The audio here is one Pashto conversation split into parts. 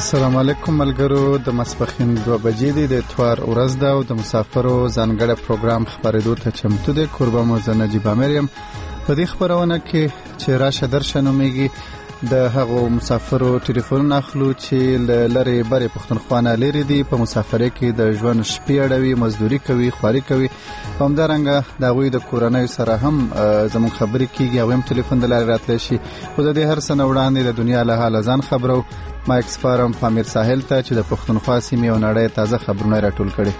السلام علیکم ملګرو، د ماسپښین 2 بجې د اتوار ورځ ده او د مسافرو ځانګړی پروګرام خبرېدو ته چمتو دی. کوربه مو زه نجیب امیر یم. په دې خبرونه کې چې راشه درشه نومیږي د هغو مسافرو ټلیفونونه اخلو چې لرې برې پښتونخوا نه لرې دي، په مسافرۍ کې د ژوند شپې اړوي، مزدوري کوي، خواري کوي. همدارنګه د هغوی د کورنیو سره هم زموږ خبرې کېږي، هغوی هم ټلیفون د لارې راتلی شي. خو د دې هر څه نه وړاندې د دنیا له حاله ځان خبرو ما اکسپارم پامیر ساحل ته چې د پښتونخوا سیمې او نړۍ تازه خبرونه راټول کړي.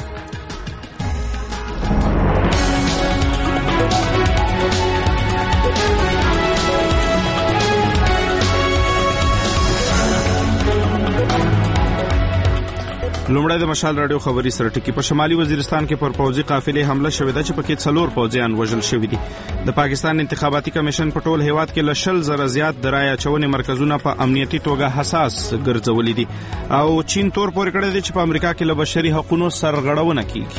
لومړی د مشال رادیو خبري سره ټکی. په شمالي وزیرستان کې پر پوځي قافلې حمله شوې ده چې پکې 4 پوځیان وژل شوي دي. د پاکستان انتخاباتي کمیشن په ټول هیواد کې له 20,000 زیات د رایه اچونې مرکزونه په امنیتي توګه حساس ګرځولي دي او چین تور پورې کړی دی چې په امریکا کې له بشري حقوقو سرغړونه کیږي.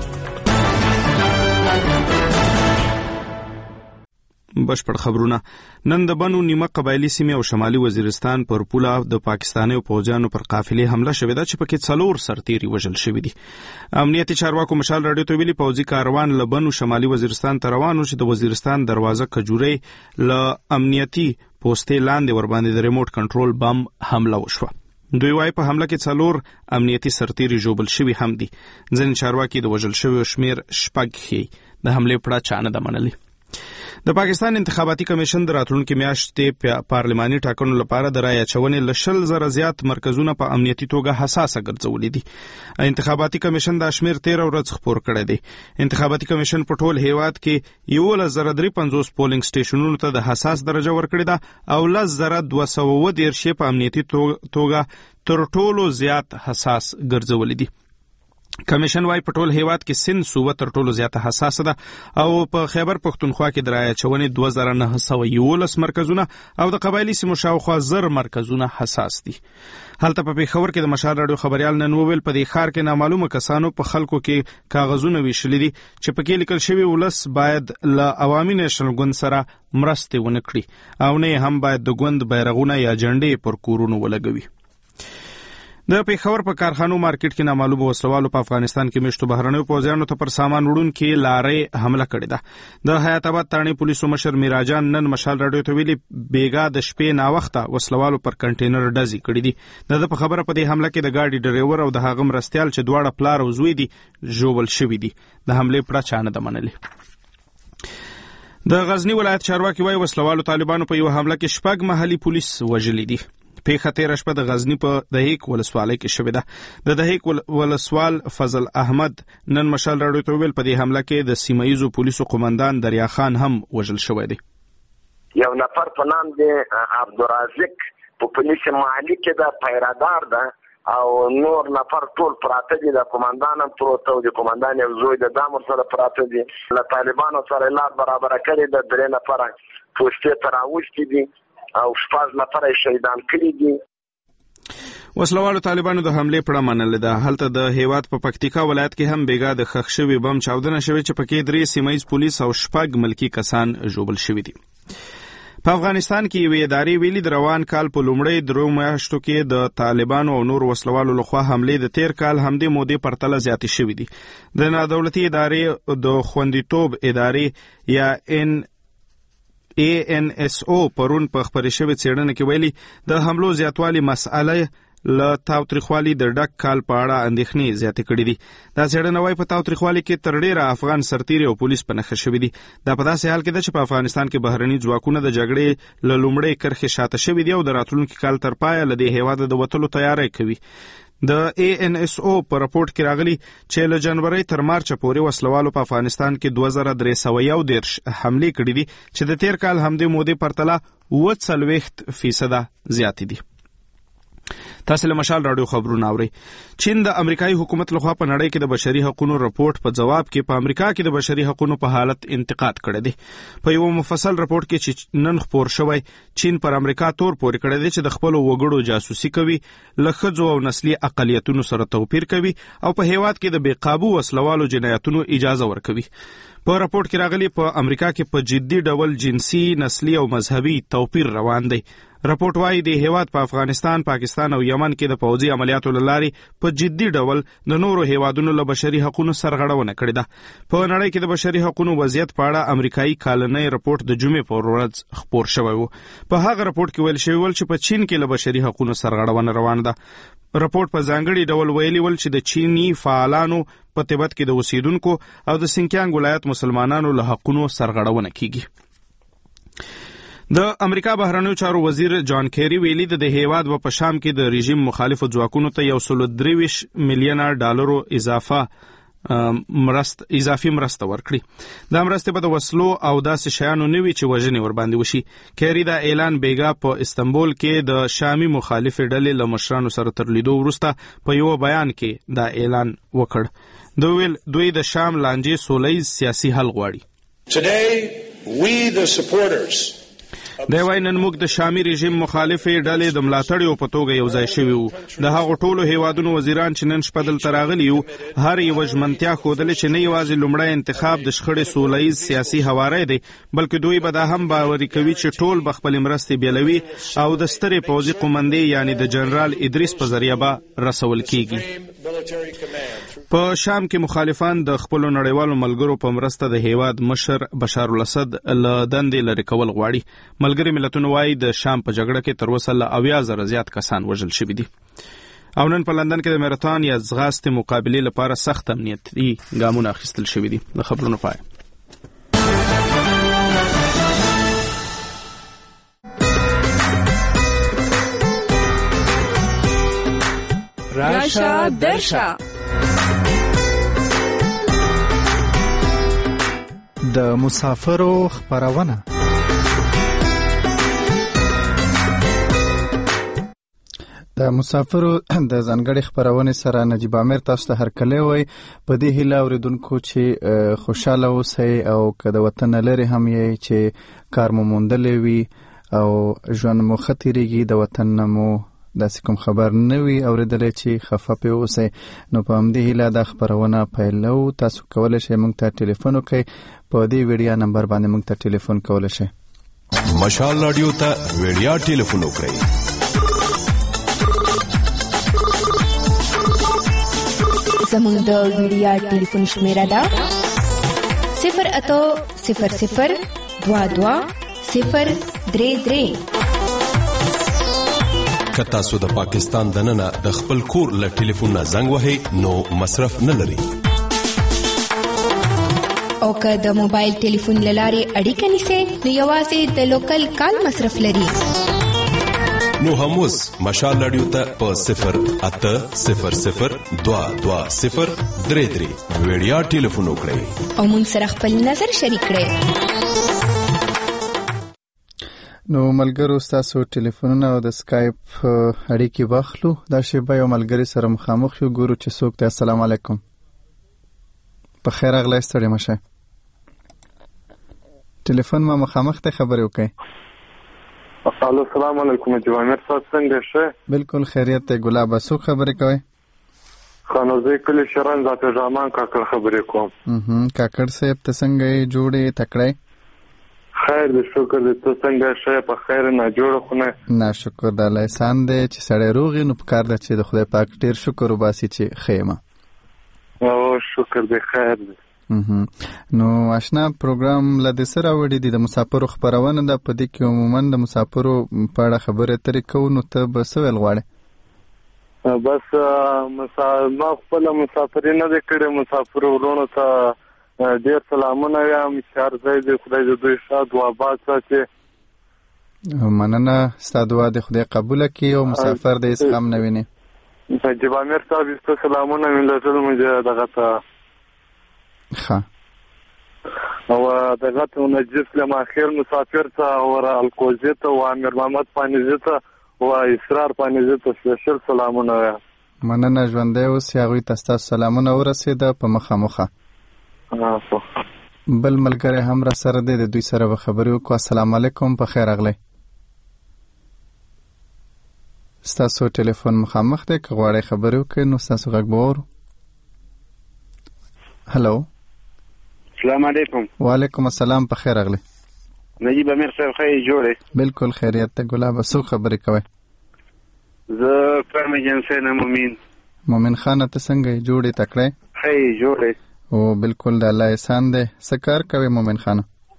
بشپړ خبرونه. نن د بنو نیمه قبایلی سیمې او شمالي وزیرستان پر پوله د پاکستاني فوجانو پر قافلې حمله شوې ده چې پکې 4 سرتیري وژل شوي دي. امنیتي چارواکو مشال رادیو ته ویلي پوځي کاروان له بنو شمالي وزیرستان ته روان و چې د وزیرستان دروازه کجوري له امنیتي پوسټې لاندې ور باندې د ریموټ کنټرول بم حمله وشوه. دوی وايي په حمله کې 4 امنیتي سرتیري جوړل شوي هم دي. ځینې چارواکي د وژل شویو شمیر 6 ښيي. د حملې پړه چانه ده منلې. د پاکستان انتخاباتي کمیشن د راتلونکي میاشتې پارلماني ټاکنو لپاره د رایه اچونې له 20,000 زیات مرکزونه په امنیتي توګه حساسه ګرځولي دي. انتخاباتي کمیشن دا شمیر 13 ورځ خپور کړی دی. انتخاباتي کمیشن په ټول هیواد کې 11,350 پولینګ سټیشنونو ته د حساس درجه ورکړې ده او 10,210 په امنیتي توګه تر ټولو زیات حساس ګرځولي دي. کمیشن وايي په ټول هیواد کې سند صوبه تر ټولو زیاته حساسه ده او په خیبر پښتونخوا کې د رایه اچونې 2,911 مرکزونه او د قبایلی سیمو شاوخوا 1000 مرکزونه حساس دي. هلته په پیښور کې د مشال رادیو خبريال نن وویل په دې ښار کې نامعلومه کسانو په خلکو کې کاغذونه ویشلي دي چې پکې لیکل شوی ولس باید له عوامي نېشنل ګوند سره مرستې ونه کړي او نه هم باید د ګوند بیرغونه یا جنډې پر کورونو ولګوي. د پیښور په کارخانو مارکیټ کې نامعلومه وسلوالو په افغانستان کې مشتو بهرنیو پوځیانو ته پر سامان وړونکي لارې حمله کړې ده. د حیات آباد تاڼې پولیسو مشر میراجان نن مشال رادیو ته ویلي بیګا د شپې ناوخته وسلوالو پر کنټینر ډزې کړې دي. د په خبره په دې حمله کې د ګاډي ډرایور او د هغه مرستیال چې دواړه پلار او زوی دي ژوبل شوي دي. د حملې پړه چانه ده منلې. د غزنی ولایت چارواکي وايي وسلوالو طالبانو په یو حمله کې 6 محلي پولیس وژلي دي. پیښه 13 شپه د غزنی په دهیک ولسوالۍ کې شوې ده. د دهیک ولسوال فضل احمد نن مشال رادیو ته ویل په دې حمله کې د سیمایزو پولیسو قومندان دریا خان هم وژل شوی دی. یو نفر په نام دی عبدالرازق په پولیس محلي کې د پیرادار ده او نور نفر ټول پراته دي. د قومندان هم پروت او د قومندان یو زوی د دامر سره پراته دي. له طالبانو سره لار برابر کړي د 3 نفر پوسټې تر اوښتي دي او 6 نفر شهیدان کړي دي. وسلوالو طالبانو د حملې پړه منلې ده. هلته د هیواد په پکتیکا ولایت کې هم بیګا د خښ شوي بم چاودنه شوې چې پکې 3 سیمایز پولیس او 6 ملکی کسان ژوبل شوي دي. په افغانستان کې یوې ادارې ویلي د روان کال په لومړۍ 3 میاشتو کې د طالبانو او نور وسلوالو لخوا حملې د 13 کال همدې مودې پرتله زیاتې شوې دي. د نادولتي ادارې د خوندیتوب ادارې یا ANSO پرون په خبري شوی څېړنه کې ویلي د حملو زیاتوالی مسأله له تاوتریخوالي د ډک کال په اړه اندېښنې زیاتې کړې دي. دا څېړنه وايي په تاوتریخوالي کې تر ډېره افغان سرتیري او پولیس په نښه شوي دي. دا په داسې حال کې ده چې په افغانستان کې بهرني ځواکونه د جګړې له لومړۍ کرښې شاته شوي دي او د راتلونکي کال تر پایه له دې هېواده د وتلو تیاری کوي. د ANSO په راپورټ کې راغلي چې له جنوري تر مارچ پورې وسلوالو په افغانستان کې 2311 حملې کړې دي چې د 13 کال همدې مودې پرتله 40% زیاتې دي. تاسو له مشال رادیو خبرونه اورئ. چین د امریکایي حکومت لخوا په نړۍ کې د بشري حقوقو راپورټ په جواب کې په امریکا کې د بشري حقوقو په حالت انتقاد کړی دی. په یو مفصل راپورټ کې چې نن خپور شوی چین پر امریکا تور پورې کړی دی چې د خپل وګړو جاسوسي کوي، له ښځو او نسلي اقلیتونو سره توپیر کوي او په هیواد کې د بې قابو وسلوالو جنایتونو اجازه ورکوي. په راپورټ کې راغلي په امریکا کې په جدي ډول جنسي، نسلي او مذهبي توپیر روان دی. راپورټ وايي د هیواد په افغانستان، پاکستان او یمن کې د پوځي عملیاتو لارې په جدي ډول د نورو هیوادونو له بشري حقوقو سرغړونه کړې ده. په نړۍ کې د بشري حقوقو وضعیت په اړه امریکایي کالنۍ راپورټ د جمعې په ورځ خپور شوی و. په هغه راپورټ کې ویل شوی ول چې په چین کې له بشري حقوقو سرغړونه روانه ده. راپورټ په ځانګړي ډول ویلي ول چې د چینی فعالانو په تبت کې د اوسیدونکو او د سینکیانګ ولایت مسلمانانو له حقوقو سرغړونه کیږي. د امریکا بهرنیو چارو وزیر جان کیری ویلي د هیواد په شام کې د رژیم مخالفو ځواکونو ته $123 میلیون اضافي مرسته ورکړي. دا مرسته به د وسلو او داسې شیانو نه وي چې وژنې ورباندې وشي. کیری دا اعلان بیګا په استنبول کې د شامي مخالفې ډلې له مشرانو سره تر لیدو وروسته په یو بیان کې دا اعلان وکړ. دوی د شام لانجې سولیز سیاسي حل غواړي. Today we the supporters د وینن موږ د شامي رژیم مخالفې ډلې د ملاتړیو په توګه یو ځای شوي وو. د هغو ټولو هیوادونو وزیران چې نن شپه دلته راغلي وو هر یوه ژمنتیا ښودلې چې نه یوازې لومړی انتخاب د شخړې سوله ییز سیاسي هواری دی، بلکې دوی به دا هم باوري کوي چې ټول به خپلې مرستې بیلوي او د سترې پوځي قومندې یعنی د جنرال ادریس په ذریعه به رسول کیږي. په شام کې مخالفان د خپلو نړیوالو ملګرو په مرسته د هیواد مشر بشار الاسد له دندې لرې کول غواړي. ملګري ملتونه وايي د شام په جګړه کې تر اوسه له 80,000 زیات کسان وژل شوي دي. او نن په لندن کې د ماراثون یا ځغاستې مقابلې لپاره سخت امنیتي ګامونه اخیستل شوي دي. د خبرونو پای. راشه درشه د مسافرو خبرونه. د مسافرو د ځانګړي خبرونه سره نجیب عامر تاسو ته هرکلی وای. په دې هیله اوریدونکو چې خوشاله اوسئ او که د وطن لري هم یې چې کار مو موندلی وي او ژوند مو ښه تیریږي، د وطن نه مو داسې کوم خبر نه وي اوریدلی چې خفه پې اوسئ. نو په همدې هیله دا خبرونه پیلو. تاسو کولی شئ موږ ته ټلیفون وکړئ. په دې ویډیا نمبر باندې موږ ته ټلیفون کولی شئ. مشال راډیو ته ویډیا ټلیفون وکړئ. زموږ د ویډیا ټلیفون شمیره ده 08000220033. که تاسو د پاکستان دننه د خپل کور له ټلیفون نه زنګ وهئ نو مصرف نه لري. او که د موبایل ټلیفون له لارې اړیکه نیسئ نو یوازې د لوکل کال مصرف لري. نو هم اوس مشال راډیو ته په 08000220033 ویډیا ټلیفون وکړئ او موږ سره خپل نظر شریک کړئ. نو ملګرو ستاسو ټلیفونونه او د سکایپ اړیکې واخلو. دا شیبه یو ملګري سره مخامخ یو، ګورو چې څوک دی. السلام علیکم. په خیر راغلی، ستړي مه شئ. ټلیفون ما مخامخ ته خبرې وکړئ. السلام علیکم نجیب عامر صاحب، څنګه ښه؟ بالکل خیریت دی. ګلابه څوک خبرې کوئ؟ خانوزی کلی شرن ذات الرحمن کاکړ خبرې کوم. کاکړ صاحب ته څنګه یې جوړې تکړه؟ خیر دې شکر دې. ته څنګه ښه؟ په خیر نه جوړه خونه؟ نه شکر د الله احسان دی چې سړی روغ وي. نو پکار ده چې د خدای پاک ډېر شکر وباسي چې ښه یم. او شکر دې خیر دی. نو آشنا پروګرام له دې سره وړي دي د مسافرو خبرونه ده. په دې کې عموما د مسافرو په اړه خبرې اترې کوو. نو ته به څه ویل غواړې؟ بس ما خپل مسافرین نه کړې. مسافر ورونو ته ډېر سلامونه وایم. هر ځای دې خدای دې دوی شاد او آباد ساتي. مننه، ستا دعا دې خدای قبول کړي او مسافر دې هیڅ غم نه ویني. نجیب عامر صاحب ستاسو سلامونه مې لټل مې دغه ته ښه او دغه ته نجیب سلام اخر مسافر ته او الکوزي ته او امیر محمد پانیزي ته او اسرار پانیزي ته سپیشل سلامونه وایم. مننه، ژوندی اوسئ. هغوی ته ستاسو سلامونه ورسېده په مخامخه. بل ملګری هم را سره دی، د دوی سره به خبرې وکړو. السلام علیکم، په خیر راغلی. ستاسو ټلیفون مخامخ دی، که غواړئ خبرې وکړئ نو ستاسو غږ به واورو. هلو، السلام علیکم. وعلیکم السلام، په خیر راغلی. نجیب امیر صاحب خیلی جوړه. بالکل خیریت ته ګلاب. څو خبرې کوي؟ زه کرم جنسه مومن. مومن خان ته څنګه جوړې تکړه؟ خیلی جوړه. او بالکل د الله احسان دی. څه کار کوي مومن خان؟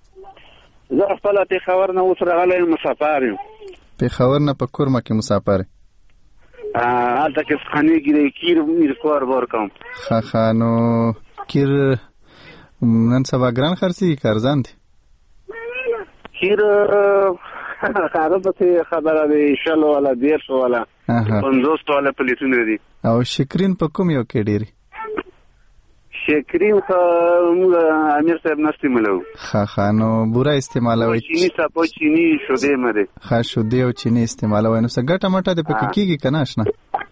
زه خپل پیښور نه اوس راغلی مسافر یم. پیښور نه په کورمه کې مسافر؟ هلته کې خانې ګیرې کیر میر کار بار کوم. ښه نو کیر نن سبا ګران خرڅي کارزان دي؟ کیر هغه پسې خبره دی 100 والا 150 والا 50 والا پلیټونه دي. او شکرین په کوم یو کې ډیری؟ شکرین خو امیر صاحب نستی ملو. ښه نو بوره استعمالوي؟ چینی صاحب چینی شوده مده. ښه شوده او چینی استعمالوي. نو څه ګټه مټه د پکې کیږي کنه آشنا؟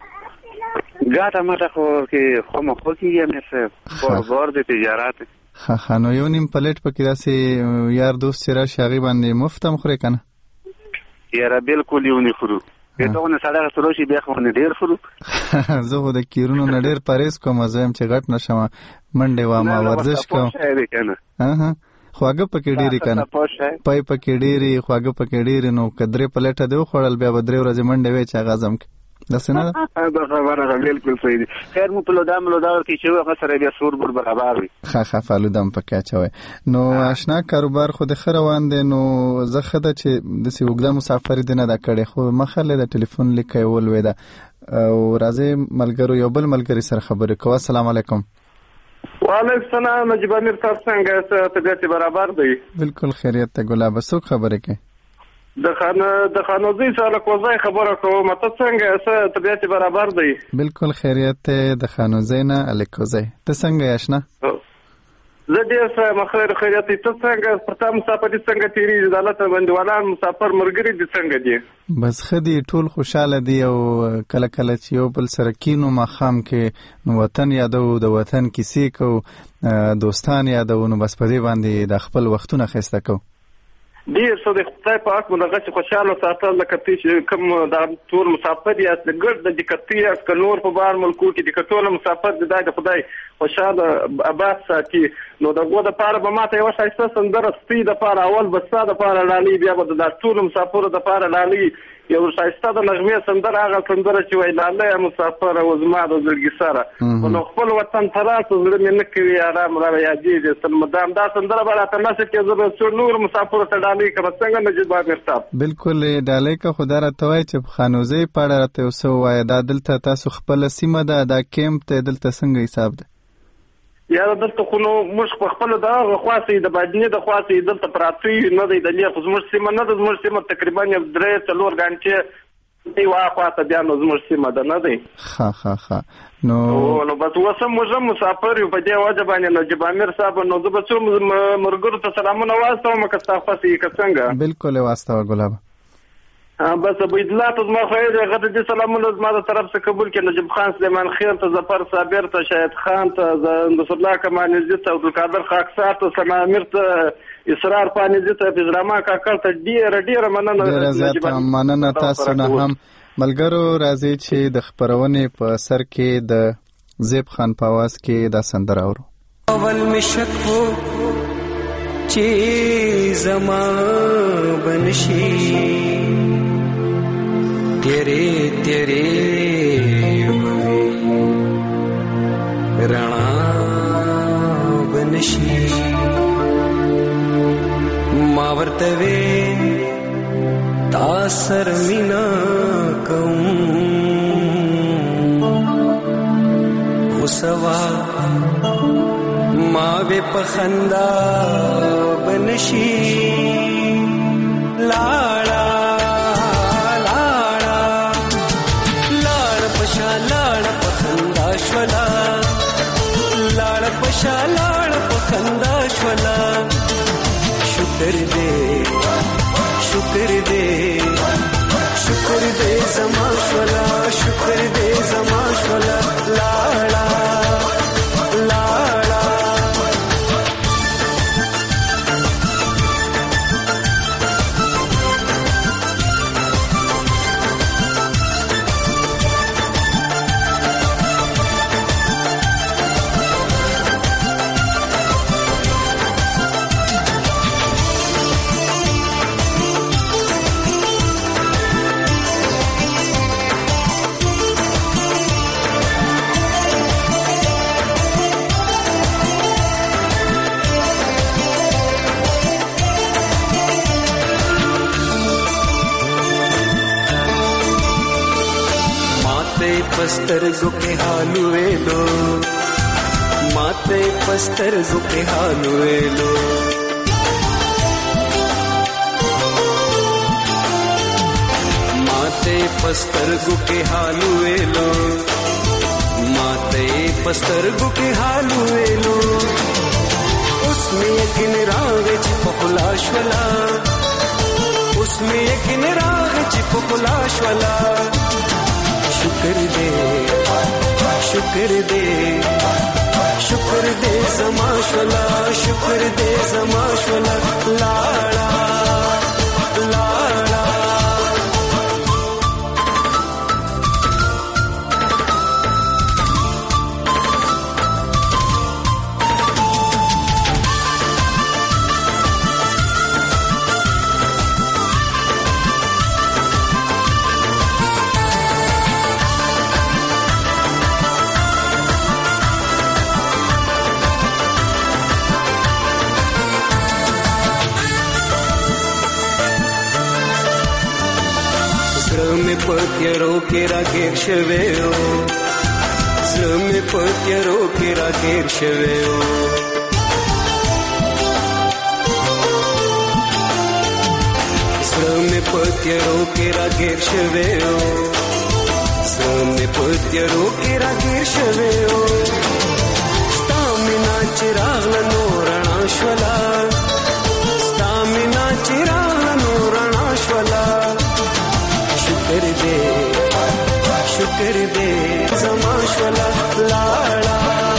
ګټه مټه خو کې خو مخ کیږي امیر صاحب. بار د تجارت. ښه نو یو نیم پلیټ پکې داسې یار دوست سره شاغي باندې مفت هم خوري کنه؟ یاره بالکل یو نه خورو. ته نه سړی سروشي بیا خو نه ډیر خورو. زه خو د کیرونو نه ډیر پرهیز کوم. زه هم چې غټ نشم منډه وامه ورزش کوم. خواږه پکې ډیری کنه؟ پای پکې ډیری خواږه پکې ډیری. نو کدرې پلیټه دی خوړل بیا به 3 ورځې منډه وې چې غازم کې داسې نه ده؟ دا خبره بالکل صحیح دي. خیر مو په لودام کې چې وغه سره بیا سور بر برابر وي. ښه فالودام پکې اچوي. نو آشنا کاروبار خو د خره روان دی. نو زه خده چې د سی وګړه مسافر دي نه دا کړي خو مخاله د ټلیفون لیکي ولوي دا او راځي ملګرو یو بل ملګری سره خبرې کوه. السلام علیکم. وعلیکم السلام. نجیب امیر صاحب څنګه طبیعت برابر دی؟ بالکل خیریت ته ګلاب. څوک خبرې کوي؟ د خانوزي سره کوزای خبره کوم. ته څنګه طبیعت برابر دی؟ بالکل خیریت ته د خانوزي نه الکوزای. ته څنګه آشنا؟ زه ډیر ښه خیر خیریت. ته څنګه پرتا مسافر څنګه تیری د الله ته بندوالان مسافر مرګري دي څنګه دي؟ بس خدي ټول خوشاله دي او کله کله چې یو بل سره کینو مخام کې نو وطن یادو د وطن کیسې کو دوستان یادو نو بس په دې باندې د خپل وختونه خسته کو. ډیر څه د خدای په حق مونږه چې خوشاله ساتل لکه چې کوم د ټول مسافر یا د ګرد د دقتي یا نور په بار ملکو کې د ټول مسافر د خدای خوشاله آباد ساتي. نو د غو د پاره به ماته یو شایسته سندره سپی د پاره اول بسا د پاره لالي بیا به د ټول مسافر د پاره لالي یو شایسته د نغمه سندره هغه سندره چې وای لاله مسافر او زما د زړګي سره نو خپل وطن تراس زړه مې نه کوي آرام را یادېږي تل مدام دا سندره به راته نشي کې زه نور مسافر ته ډالۍ کوم څنګه نجیب امیر صاحب. بالکل ډالۍ کا خدا راته وای چې خانوزي پاړه راته وسو وای دا دلته تاسو خپل سیمه ده دا کیمپ ته دلته څنګه حساب ده؟ یا دلته خو نو موږ خپل د خاصې د باندې د خاصې دلته پراتی نه دی د لیک زموږ سیمه نه د زموږ سیمه تقریبا 3-4 غنټې دی واخواته بیا نو زموږ سیمه ده نه دی. ښه نو بس اوس موږ مسافر یو په دې وجه باندې نجیب امیر صاحب نو زه به څو مرګرو ته سلامونه واستوم که تاسو یې څنګه؟ بالکل واستوه ګلاب. بس عبدالله ته زما خیر غته دي سلامونه زما د طرف څخه قبول کړي. نجیب خان سلیمان خیر ته ظفر صابر ته شاهد خان ته نصر الله کمال عزت او عبدالقادر خاکسار ته سلامیر ته اسرار پانیزه ته فزراما کاکل ته ډیر مننه. ډیر زیات مننه تاسو نه هم ملګرو. راځي چې د خبرونه په سر کې د زیب خان په आवाज کې دا سندره اورو. اول مشک وو چې زما بنشي तेरे तेरे राणा बनशी मावर्तवे तासर मीना कौं हुसवा मावे पखंदा बनशी लाड़ा लाड़ पखंदा श्वला शुक्र दे जमा श्वला शुक्र दे जमा श्वला लाड़ा पस्तरगो के हालु वेलो माते पस्तरगो के हालु वेलो माते पस्तरगो के हालु वेलो माते पस्तरगो के हालु वेलो उसमें यकीन रागे चिपकुलाश्वला उसमें यकीन रागे चिपकुलाश्वला शुक्र दे शुक्र दे शुक्र दे समाश्वला शुक्र दे समाश्वला लाड़ा लाड़ा पत्यरो के रागेर शवेओ स्लमे पत्यरो के रागेर शवेओ स्लमे पत्यरो के रागेर शवेओ स्लमे पत्यरो के रागेर शवेओ स्तामिना चिराग नोरणाश्वला स्तामिना चिराग नोरणाश्वला शुक्र दे समाश्वला लाड़ा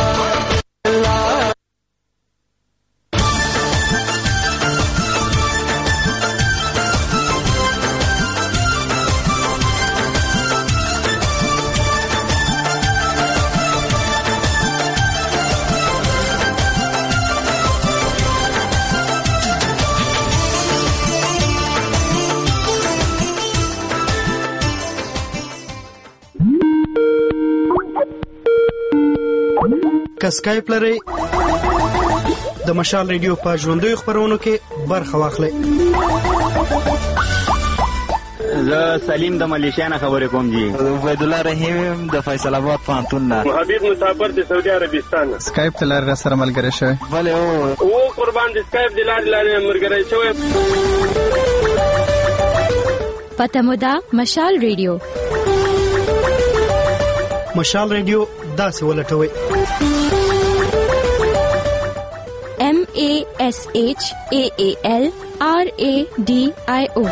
اسکایپ لري د مشال ریډیو په ژوندۍ خبرونو کې برخه واخلئ. زه سلیم د ملیشیا نه خبرې کوم جی. عبید الله رحیم د فیصل آباد پوهنتون نه. حبیب مسافر د سعودي عربستان. اسکایپ ته لار سره ملګری شوی. بله او قربان د اسکایپ د لارې ملګری شوی. پته مو ده مشال ریډیو. مشال ریډیو داسې ولټوي MASHAALRADIO.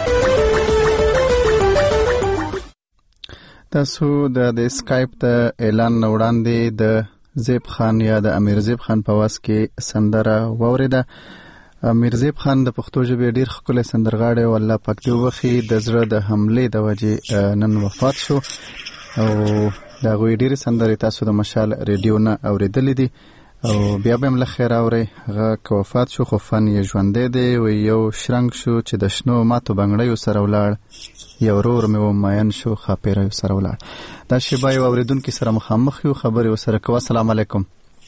تاسو د اسکایپ د اعلان وړاندې د زیب خان یا د امیر زیب خان په واس کې سندره واوریده. امیر زیب خان د پښتو ژبې ډیر ښکلی سندرغاړی او الله پاک دې وبخي د زړه د حملې د وجې نن وفات شو او دا غوی ډیر سندرې تاسو د مشال ریډیو نه اوریدلې دي او بیا به مل خیر اوري. هغه کو وفات شو خو فن یې ژوندې دی او یو شرنګ شو چې د شنو ماتو بنگړیو سره ولاړ یو ورور مې و ماین شو خاپیرایو سره ولاړ. دا شیبه یو اوریدونکو سره مخامخ یو خبرې وسره کوه. السلام علیکم.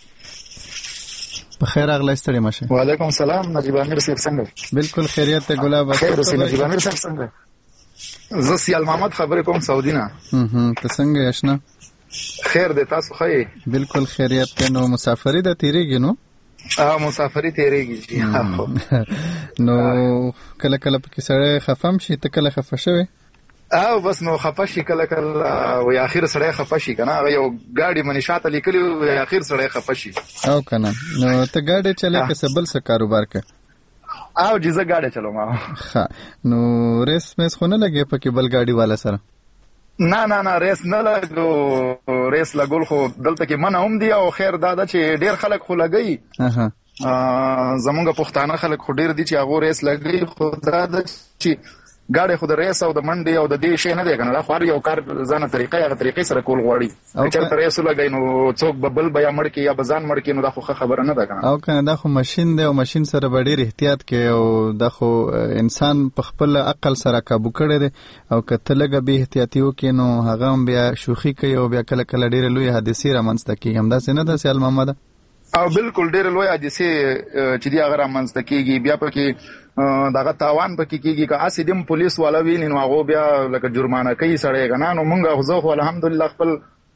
بخیر اغلی ستړي مشه. وعلیکم السلام. نجیب امیر صاحب څنګه؟ بالکل خیریت ته ګلاب. خیر اوسې نجیب امیر صاحب څنګه؟ زه سیال محمد خبرې کوم سعودي نه. ته څنګه یاشنا؟ خیر دې تاسو ښه؟ بالکل خیریت ته. نو مسافری د تیریږي نو؟ مسافری تیریږي. نو کله کله پکې سړی خفم شي. ته کله خفه شوی؟ بس نو خفه شي کله کله او اخر سړی خفه شي کنه. یو گاډي منی شاته لیکلی او اخر سړی خفه شي او کنه. نو ته گاډي چلې که سبل څه کاروبار کې؟ او جزه گاډي چلوم. ها نو ریس مس خو نه لګي پکې بل گاډي والا سره؟ نه ریس نه لګو. ریس لګول خو دلته کې منع هم دی او خیر دا چې ډیر خلک خو لګي. زمونږ پښتانه خلک خو ډیر دي چې هغه ریس لګي. خو دا چې ګاډي خو د ریس او د منډي او د دې شی نه دی کنه. دا خو یو کار ځانه طریقې سره کول غواړي. چې تر ریس لګي نو څوک ببل بیا مړ کې یا بزان مړ کې نو دا خو خبره نه ده کنه. او کنه دا خو ماشين دی او ماشين سره ډیر احتیاط کوي او دا خو انسان په خپل عقل سره काबू کړي دی او کته لګه به احتیاطي وکړي نو هغه بیا شوخي کوي او بیا کله کله ډیر لوی حادثه رامنځته کیږي. هم دا څنګه ده سیال محمد؟ او بالکل ډیر لوی حادثه چې دی هغه رامنځته کیږي. بیا پکې دغه تاوان پکې کیږي که اسیدم پولیس والا ویني نو هغه بیا لکه جرمانه کوي سړی کنه. نو مونږ خو الحمدلله خپل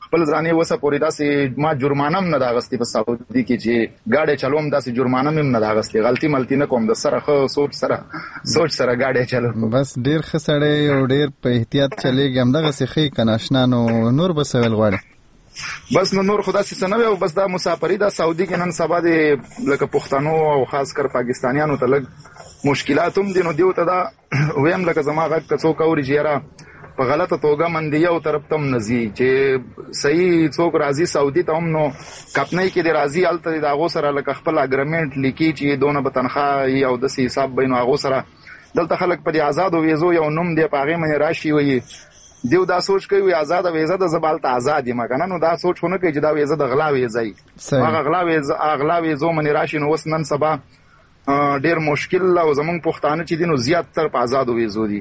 خپل ځانې وسه پورې داسې ما جرمانه هم نه ده اغستې په سعودي کې چې ګاډی چلوم داسې جرمانه هم نه ده اغستې غلطي ملطي نه کوم د سره ښه سوچ سره ګاډی چلوم بس ډېر ښه سړی او ډېر په احتیاط چلیږي همدغسې ښه یې که نه اشنا نو نور به څه ویل غواړې بس نو نور خو داسې څه نه وي او بس دا مسافري ده سعودي کې نن سبا د لکه پښتنو او خاص کر پاکستانیانو ته لږ مشکلات هم دي نو دیو ته دا ویم لکه زما غږ که څوک اوري چې یاره په غلطه توګه منډي یو طرف ته هم نه ځي چې صحیح څوک راځي سعودي ته هم نو کپنۍ کې د راځي هلته د هغو سره لکه خپل اګریمنټ لیکي چې دونه به تنخواه وي او داسې حساب به وي نو هغو سره دلته خلک په دې ازادو ویزو یو نوم دی په هغې باندې راشي وایي دیو دا سوچ کوي ازاده ویزه ده زه به هلته ازاد یم که نه نو دا سوچ خو نه کوي چې دا ویزه د غلا ویزه وي هغه غلا ویزو باندې راشي نو اوس نن سبا ډیر مشکل او زمونږ پښتانه چې دي نو زیات تر په آزادو ویزو دي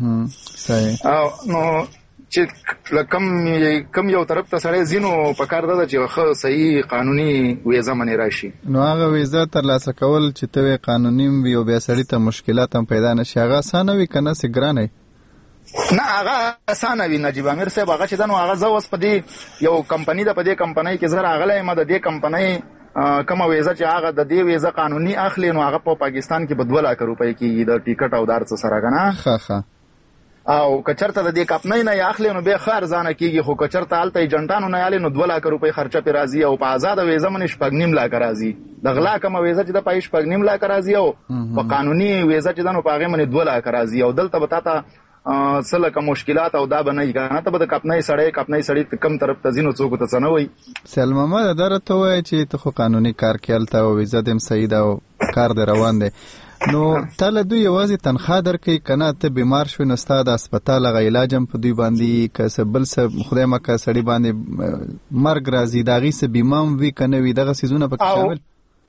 نو چې کم یو طرف ته سړی ځي نو پکار ده چې ښه صحیح قانوني ویزه باندې راشي نو هغه ویزه ترلاسه کول چې ته وې قانوني وي او بیا سړي ته مشکلات هم پیدا نه شي هغه اسانه وي که نه سې ګرانه نه هغه اسانه وي نجیب امیر صاحب هغه چې ده نو هغه زه اوس په دې یو کمپني ده په دې کمپنۍ کې زه راغلی یم د دې کمپنۍ کومه ویزه چې هغه د دې ویزه قانوني اخلي نو هغه په پاکستان کې په 2 لک روپۍ کېږي د ټیکټ او دار څه سره که نه او که چېرته د دې کمپنۍ نه یې اخلي نو بیا ښه ارزانه کېږي خو که چېرته هلته ایجنټانو نه یالي نو 2 لک روپۍ خرچه پرې راځي او په ازاده ویزه باندې 6.5 لکه راځي د غلا کومه ویزه چې ده په 6.5 لکه راځي او په قانوني ویزه چې ده نو په هغې باندې 2 لکه راځي او دلته به تا ته څه لکه مشکلات او دا به نه وي که نه ته به د کپنۍ سړی کم طرف ته ځي نو څوک ته څه نه وایي سیال محمد دا راته ووایه چې ته خو قانوني کار کې هلته او ویزه دې هم صحیح ده او کار دې روان دی نو تا له دوی یوازې تنخواه درکوي که نه ته بیمار شوې نو ستا د اسپتال هغه علاج هم په دوی باندې که څه بل څه خدای مکړه سړي باندې مرګ راځي د هغې څه بیمه هم وي که نه وي دغه څیزونه پکې شامل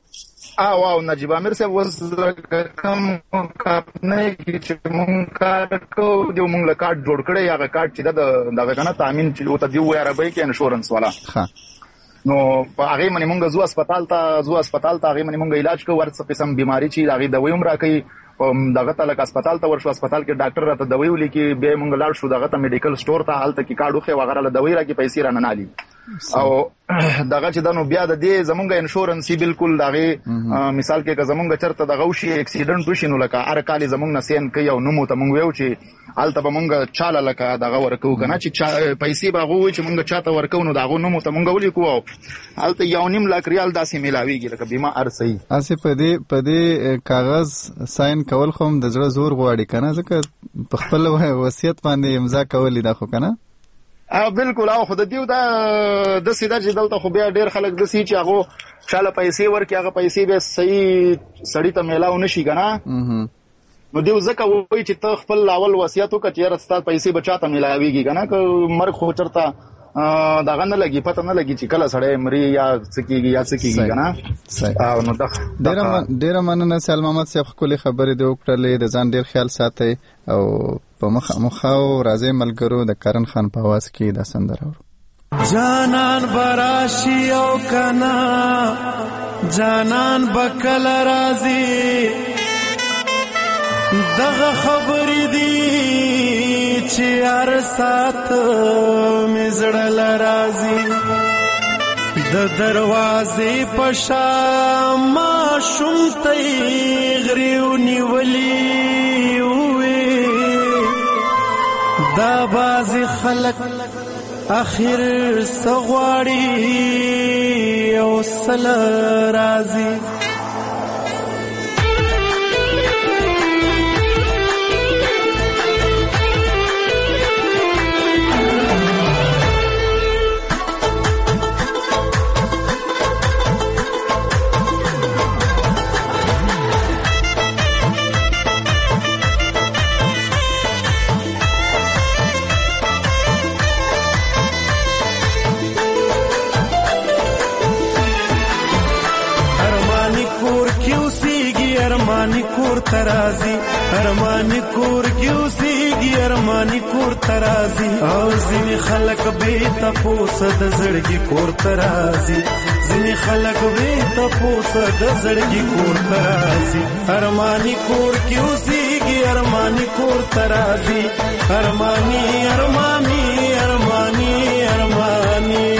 او نجیب امیر صاحب اوس کوم کمپنۍ کې چې مونږ کار کوو دیو مونږ له کارډ جوړ کړی هغه کارډ چې ده دغه که نه تامین چې ورته دیو وایي عربۍ کې انشورنس والا نو په هغې باندې مونږ ځو اسپتال ته هغې باندې مونږ علاج کوو هر څه قسم بیماري چې د هغې دوی هم راکوي دغه ته لکه اسپتال ته ورشو اسپتال کې ډاکټر راته دوی ولیکي بیا مونږ لاړ شو دغه ته میډیکل سټور ته هلته کې کارډ وښی وغیره له دوی راکړي پیسې رانه نالي او دغه چې ده نو بیا د دې زمونږ انشورنس بالکل د هغې مثال کې که زمونږ چېرته دغه وشي اکسیډنټ وشي نو لکه هر کال یې زمونږ نه سین کوي او نوم ورته مونږ ویو چې هلته به مونږ چاله لکه دغه ورکوو که نه چې پیسې به هغه ووایي چې مونږ چاته ورکوو نو د هغو نوم ورته مونږ ولیکو او هلته 1.5 لک ریال داسې میلاویږي لکه بیمه هر څه وي هسې په دې کاغذ ساین کول خو هم د زړه زور غواړي که نه ځکه په خپل وصیت باندې امضا کولې ده خو که نه بالکل او خو د دیو دا داسې ده چې دلته خو بیا ډېر خلک داسې چې هغو چاله پیسې ورکړي هغه پیسې بیا صحیح سړي ته میلاو نه شي که نه نو دیو ځکه وایي چې ته خپل اول وصیت وکړه چې یاره ستا پیسې به چاته میلاویږي که نه که مرګ خو چېرته دغه نه لګي پته نه لګي چې کله سړی مري یا څه کېږي یا څه کېږي که نه نو ډېره مننه سیال محمد صاحب ښکلې خبرې دې وکړلې د ځان ډېر خیال ساتئ او په مخاو راځئ ملګرو د کرن خان په اواز کې دا سندره ورو جانان براشي او کنا جانان بکل راځي دغه خبرې دي چې هر سات مزړل راځي د دروازې په شا ماشوم غریو نیولي دا بازی خلق اخر سغواړي او سل راځي ترازی ارمانی کور کیوسیږي ارمانی کور ترازی او ځینې خلک به تاسو د زړګي کور ترازی ځینې خلک به تاسو د زړګي کور ترازی ارمانی کور کیوسیږي ارمانی کور ترازی ارمانی ارمانی ارمانی ارمانی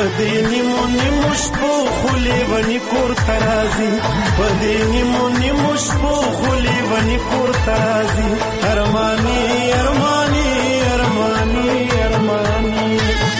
پدې نیمو نیمو شپو خولې ونی کور ترازی پدې نیمو نیمو شپو خولې ونی کور ترازی ارمانی ارمانی ارمانی ارمانی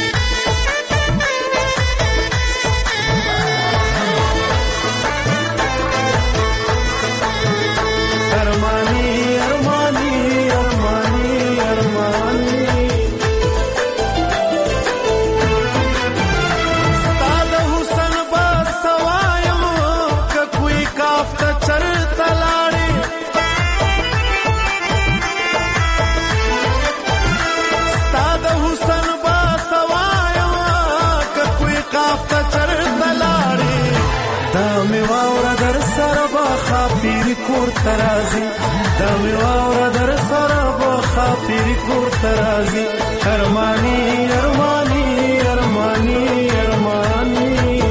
کور ترازی دا می واورا در سره به خاطر کور ترازی ارمانی ارمانی ارمانی ارمانی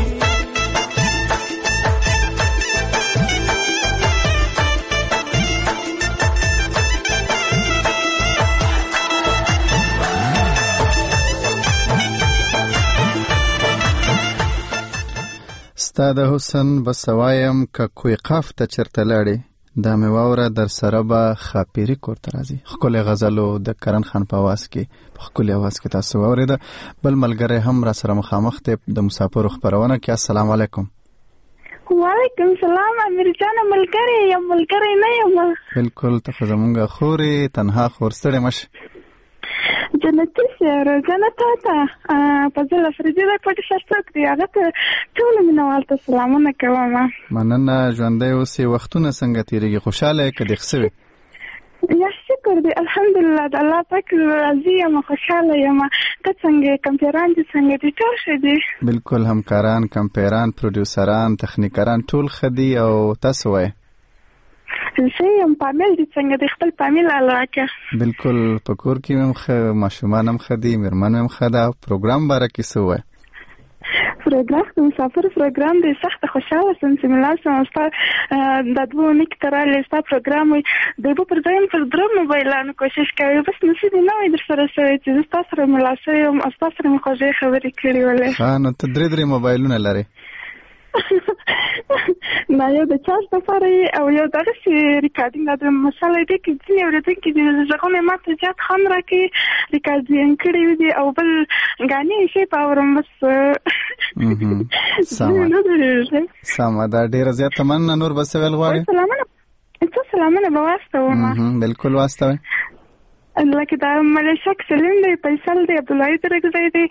ستا د حسن بسوایم که کوی قاف ته چرته لاړې دا مې واوره در سره به خاپیري کور ته راځي. ښکلی غزلو د کرن خان په اواز کې په ښکلي اواز کې تاسو واورېده. بل ملګری هم را سره مخامخ دی د مسافرو خپرونه کې. السلام علیکم. وعلیکم السلام. امیر جان ملګری یم ملګری نه یم. بالکل ته خو زمونږ خورې تنها خور ستړې مشه جنتي سره جنتا ته په ځل فريدي د پټ شرط دی هغه ته ټول مینوال ته سلامونه کوم. مننه. ژوندۍ اوسې. وختونه څنګه تیریږي؟ خوشاله یې که دې خسوي؟ یا شکر دی الحمدلله د الله پاک راضي یم خوشاله یم. ته څنګه کمپیران دي څنګه دي ټول ښه دي؟ بالکل همکاران کمپیران پروډوسران تخنیکران ټول ښه دي. او تاسو وایي؟ زه یم پامیل دي څنګه د خپل پامیل علاقه؟ بالکل په کور کې هم ښه ماشومان هم ښه دي مېرمن هم ښه ده. پروګرام باره کې څه وایي؟ پروګرام د مسافر پروګرام دی سخت خوشاله سم چې ملاسم ستا د دوه نیک ترالې ستا پروګرام وي د یو پر ځای پر درو موبایلانو کوشش کوي بس نصیب نه وي در سره شوی چې ستا سره ملاسه یم او ستا سره مې خوږې خبرې کړې ولې. نو ته درې موبایلونه لرې؟ نه یو د چارج لپاره او یو دغه چې ریکارډینګ د مسالې دی کې ځینې اورېدونکي چې زغونه ماته زیات خوند راکوي ریکارډینګ کړي دي او بل غانې شي په اورم بس سمه دا ډېره زیاته مننه. نور به څه ویل غواړې؟ سلامونه به واستوم. بالکل واستوئ. لکه دا ملشک سلیم دی فیصل دی عبدالله درگزی دی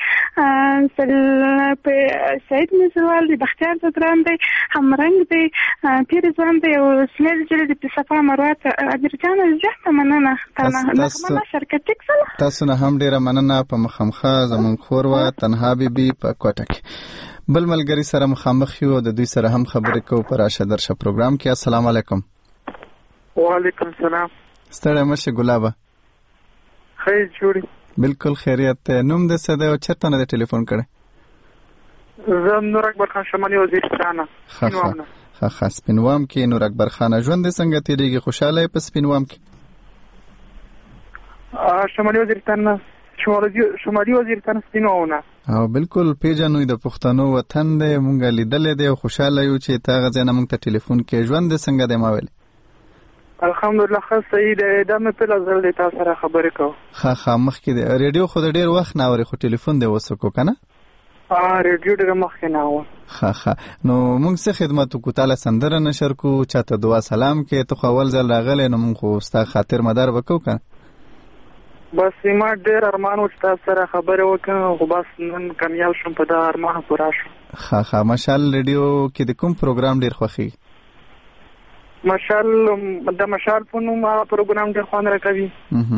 سعید میزوال دی بختیار زدران دی همرنگ دی پیر ځوان دی او سمیل جلی دی صفا مروت. امیر جان زیاته مننه نغمه شرکت سره تاسو نه هم ډیره مننه. په مخامخه زمون خور و تنها بیبي په کوټه کې بل ملګری سره مخامخ یو د دوی سره هم خبرې کوو په راشه درشه پروګرام کې. السلام علیکم. وعلیکم السلام. ستړی مشه ګلابه؟ خیر جوړی. بالکل خیریت. نوم د څه دی او چېرته نه د ټلیفون کړی؟ زه نور اکبر خان شمالي وزیرستان. ښه سپینوام کې نور اکبر خان. ژوند دې څنګه تیریږي؟ خوشاله یې په سپینوام کې؟ شمالي وزیرستان شمالي وزیرستان سپینوامونه. او بالکل پیژنو د پښتنو وطن دی مونږ لیدلې دی او خوشاله یو چې تا غځې نه مونږ ته ټلیفون کې. ژوند دې څنګه دی ما ویل؟ الحمدلله ښه صحیح دی. دا مې په لازم دی تاسو سره خبرې کوم. ښه مخکې دی ریډیو خو د ډېر وخت نه اوري خو ټلیفون دی وسکو که نه؟ ریډیو ډېر مخکې نه و. ښه نو موږ څه خدمت وکړو؟ تاله سندره نشر کو چاته دعا سلام کې ته خو اول ځل راغلی نو موږ خو ستا خاطر مدار وکړو که بس ما ډېر ارمان و چې تاسو سره خبرې وکړم خو بس نن کامیاب شوم په دا ارمان پوره شو. ښه مشال ریډیو کې د کوم پروګرام ډېر خوښیږي؟ مشال د مشال په نوم پروګرام ډېر خوند راکوي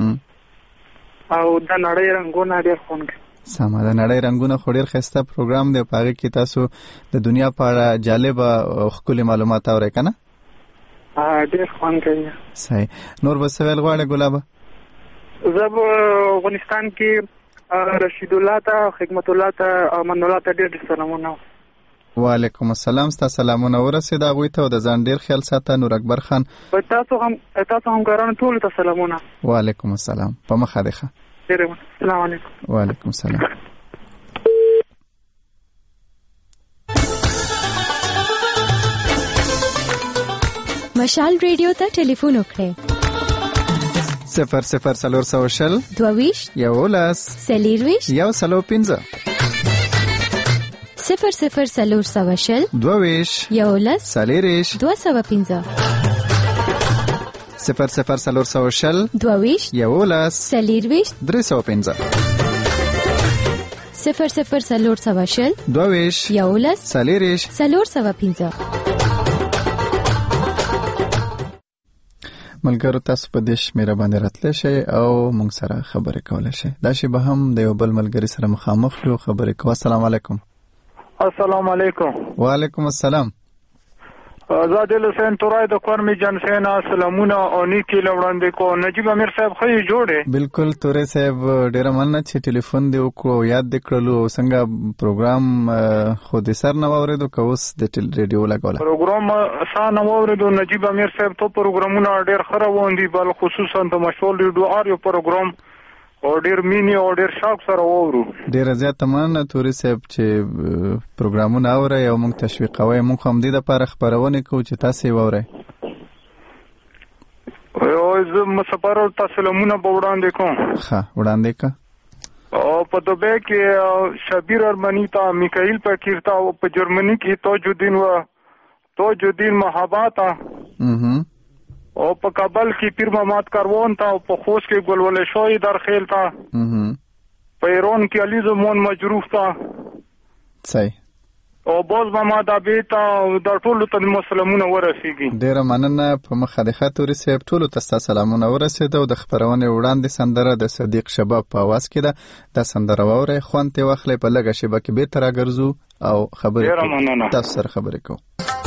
او د نړۍ رنګونه ډېر خوند کوي. سمه د نړۍ رنګونه خو ډېر ښایسته پروګرام دی په هغې کې تاسو د دنیا په اړه جالبه ښکلي معلومات اورئ که نه؟ ډېر خوند کوي. صحیح. نور به څه ویل غواړې ګلابه؟ زه په افغانستان کې رشید الله ته حکمت الله ته امان الله ته ډېر سلامونه. وعلیکم السلام. ستا سلامونه ورسېد هغوی ته او د ځان ډېر خیال ساته. نور اکبر خان تاسو همکارانو ټولو ته سلامونه. وعلیکم السلام. په مخه دی ښه. السلام علیکم. وعلیکم السلام. مشال ریډیو ته ټلیفون وکړئ 00 22 یولس سلیرویش یو سلو 15 00 22 یولس سلیریش 215 00 22 یولس سلیرویش 315 00 22 یولس سلیریش 415 ملګرو تاسو په دې شمیره باندې راتلی شئ او موږ سره خبرې کولی شئ. دا شی به هم د یو بل ملګري سره مخامخ شو خبرې کوو. السلام علیکم. السلام علیکم. وعلیکم السلام. زادل حسین تورای د کورمی جنسینا سلامونه او نیکی لوړاندې کو. نجیب امیر صاحب خو یې جوړه. بالکل تورې صاحب ډیر مننه چې ټلیفون دی وکړو یاد دکړلو څنګه پروګرام خو د سر نه اوریدو کوس د ریډیو لګول. پروګرام سان اوریدو نجیب امیر صاحب ته پروګرامونه ډیر خرابوندي بل خصوصا د مشول ریډیو اریو پروګرام او ډیر مینی او ډیر شوق سره وورو. ډیر زیات مننه تورې صاحب چې پروګرامونه اوري او موږ تشویقوي. موږ هم دې لپاره خبرونه کوو چې تاسو ووري. او زه مسافر تسلیمونه وړاندې کوم. ښه وړاندې کا. او په دوبه کې شبیر ارمنی تا میکائیل پاکیرتا او په جرمني کې توجدین محباتا. او په کابل کې پیر محمد کاروان تا او په خوست کې ګلول شوی در خیل تا. په ایران کې علي زمون مجروح تا. صحیح. او باز محمد ابي تا د ټولو ته مسلمانونه ورسیږي. ډیر مننه په مخه د خاطر سیب ټولو ته سلامونه ورسېده. او د خبرونه وړاندې سندره د صدیق شباب په आवाज کې ده. د سندره وره خوانته واخلې په لګه شبکه به تر راګرځو او خبرې تاسو سره خبرې کوو.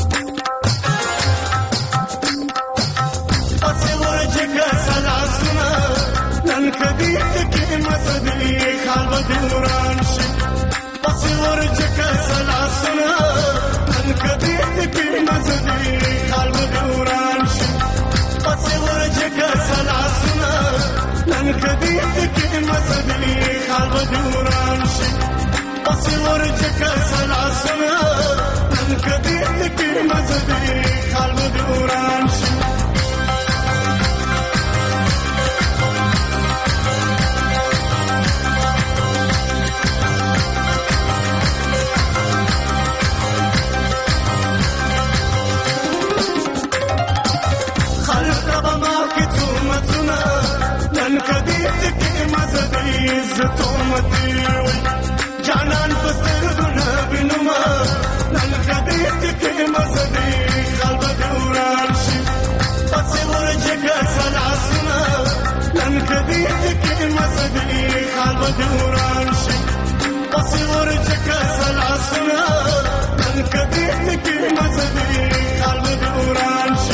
جانان پستر دنا بنما نن کدیت کې مزدي قلب دوران شي پس ورجګ سلاسنا نن کدیت کې مزدي قلب دوران شي پس ورجګ سلاسنا نن کدیت کې مزدي قلب دوران شي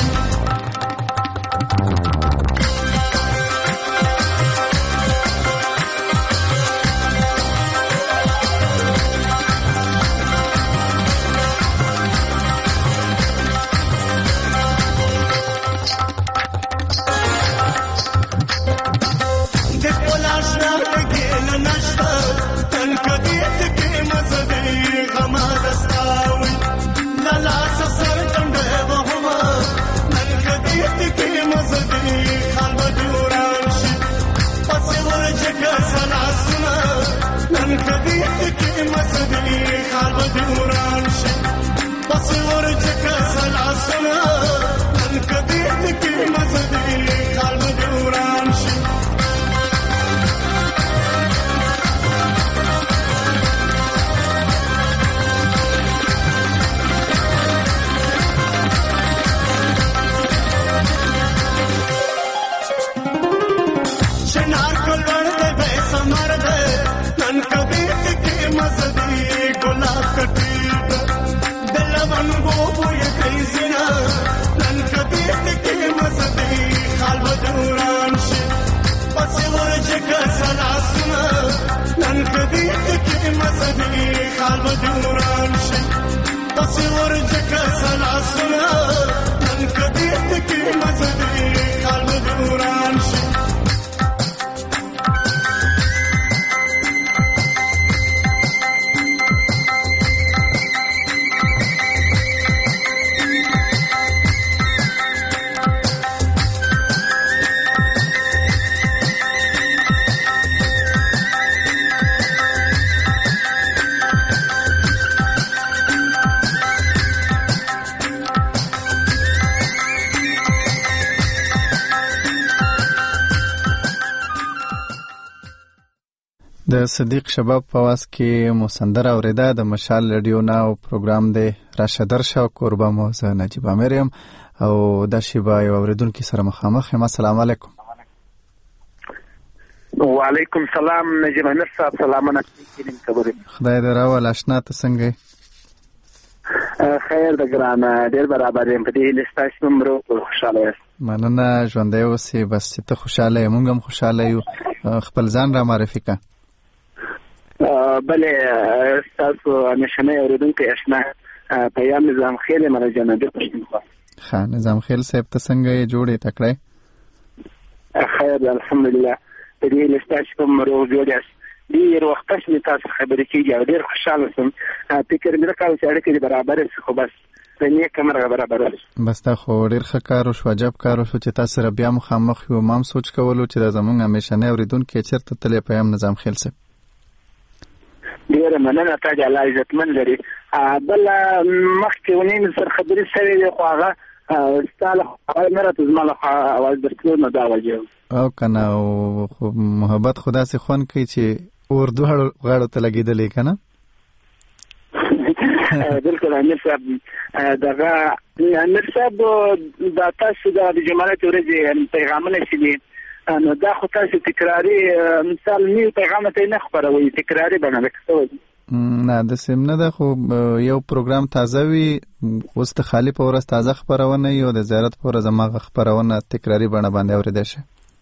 د صدیق شباب په واس کې مسندر اوریدا د مشال رادیو ناو پروګرام دی راشه درشه کوربه مو زه نجیب امریم او د شیبا یو اوریدونکو سره مخامخ یم. السلام علیکم. وعلیکم السلام نجیب امیر صاحب، سلامونه کینم خبرې. خدای دې راول آشنا ته څنګه خیر د ګرانه ډیر برابر یم په دې لستاش نمبر خوشاله یم. مننه ژوندی اوسې، بس چې ته خوشاله یې موږ هم خوشاله یو. خپل ځان را معرفي کا. بله تاسو نشنه اوریدونکو آشنا پیام نظام خیل مره جنبه پښتونخوا. ښه نظام خیل صاحب ته څنګه یې جوړې تکړه؟ خیر الحمدلله. په دې لستاش کوم روغ جوړ یاست. ډېر وخت چې تاسو خبرې کیږي او ډېر خوشاله سم. فکر مې وکړ چې اړیکې برابر شي، خو بس په نیکه مرغه برابر شي. بس تا خو ډېر ښه کار وشو، عجب کار وشو چې تاسو سره بیا مخامخ یو. ما هم سوچ کولو چې دا زموږ همیشنی اورېدونکی چېرته تللی پیام نظام خیل صاحب. ډېره مننه، تا د الله عزتمن لري. بله مخکې ونیم سره خبرې شوې وې، خو هغه ستا له خوا نه راته زما له خوا اواز درتلو نو دا وجه او که نه. خو محبت خو داسې خوند کوي چې اور دواړو غاړو ته لګېدلی که نه؟ بالکل امیر صاحب. دغه امیر صاحب دا تاسو د جمعرات ورځې پیغامونه چې دي نو دا خو تاسو تکراري مثال نیو پیغام ته نه خپروي، تکراري بڼه لکه نه داسې نه ده. خو یو پروګرام تازه وي، اوس د خالي په ورځ تازه خپرونه وي او د زیارت په ورځ هماغه خپرونه تکراري بڼه باندې اورېدی شي.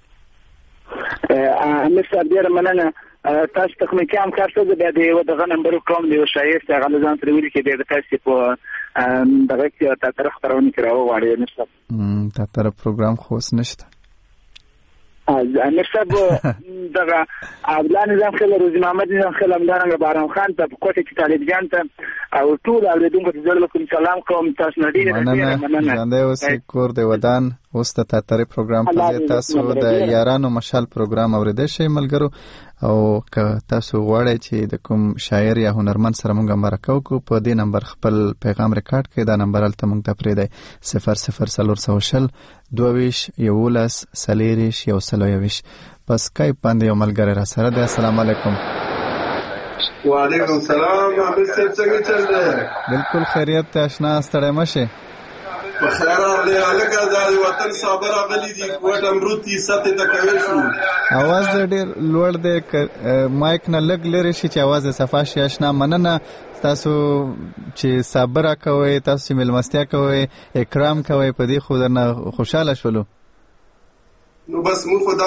امیر صاحب ډېره مننه. تاسو تخنیکي همکار څه بیا د یو دغه نمبر کوم د یو شایست هغه له ځان سره ویلي چې بیا د تاسو په دغه کې تا طرف خپرونه کې راوغواړئ. امیر صاحب تا طرف پروګرام خو اوس نشته. امیر صاحب دغه عبدالله نظام خیل، روزي محمد نظام خیل، همدارنګه باران خان ته په کوټه کې طالب جان ته او ټول اوریدونکو ته زړه کوم سلام کوم. تاسو نه ډېره مننه. ژوندی اوسئ، کور دې ودان. اوس د تاترې پروګرام په ځای تاسو د یارانو مشال پروګرام اورېدی شئ ملګرو. او که تاسو غواړئ چې د کوم شاعر یا هنرمند سره موږ مرکه وکړو، په دې نمبر خپل پیغام ریکارډ کړئ. دا نمبر هلته موږ ته پرېږدئ 00 22 11 40 121. په سکایپ باندې یو ملګری را سره دی. السلام علیکم. وعلیکم السلام. عابد صاحب څنګه چل دی؟ بالکل خیریت ته اشنا، ستړی مه شې. په خیر راغلی هلکه، دا د وطن صحابه راغلي دي، کوټ امرود تی سطحې ته کوی شو. اواز دې ډېر لوړ دی، مایک نه لږ لرې شي چې اواز دې صفا شي. اشنا مننه تاسو چې صبر کوئ، تاسو چې مېلمستیا کوئ، اکرام کوئ، په دې خو درنه خوشحاله شولو. نو بس موږ خو دا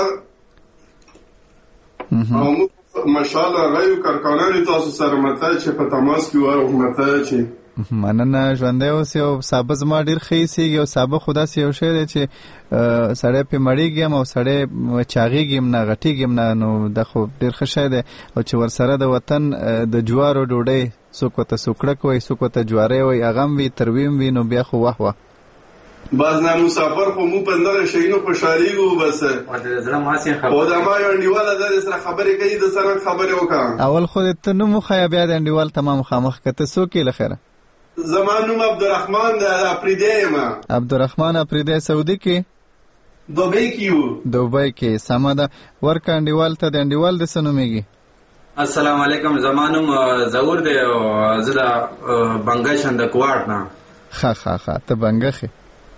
موږ ماشاءالله غیو کارکانانو تاسو سره مته چې په تماس کې وایو مته چې مننه. ژوندی اوسئ. او سابه زما ډېر ښه ایسېږي او سابه خو داسې یو شی دی چې سړی پرې مړېږي هم او سړی چاغېږي هم نه، غټېږي هم نه. نو دا خو ډېر ښه شی دی. او چې ورسره د وطن د جوارو ډوډۍ، څوک ورته سوکړک وایي، څوک ورته جواری وایي، هغه هم وي، تروي هم وي، نو بیا خو واه واه. باز نه مسافر خو مو په دغه شیونو خوشحالېږو. بس او د ما یو انډیواله د سره خبرې کوي، د سره خبرې وکړه. اول خو دې ته نوم وښایه، بیا د انډیوال ته ما مخامخ که ته څوک یې له خیره؟ زما نوم عبدالرحمن اپریدی یم. عبدالرحمن اپریدی سعودي کې؟ دوبۍ کې یو. دوبۍ کې. سمه ده. ورکه انډیوال ته. د انډیوال د څه نومېږي؟ السلام علیکم. زما نوم ظهور دی او زه د بنګښ د کوارټ نه. ښه ته بنګښې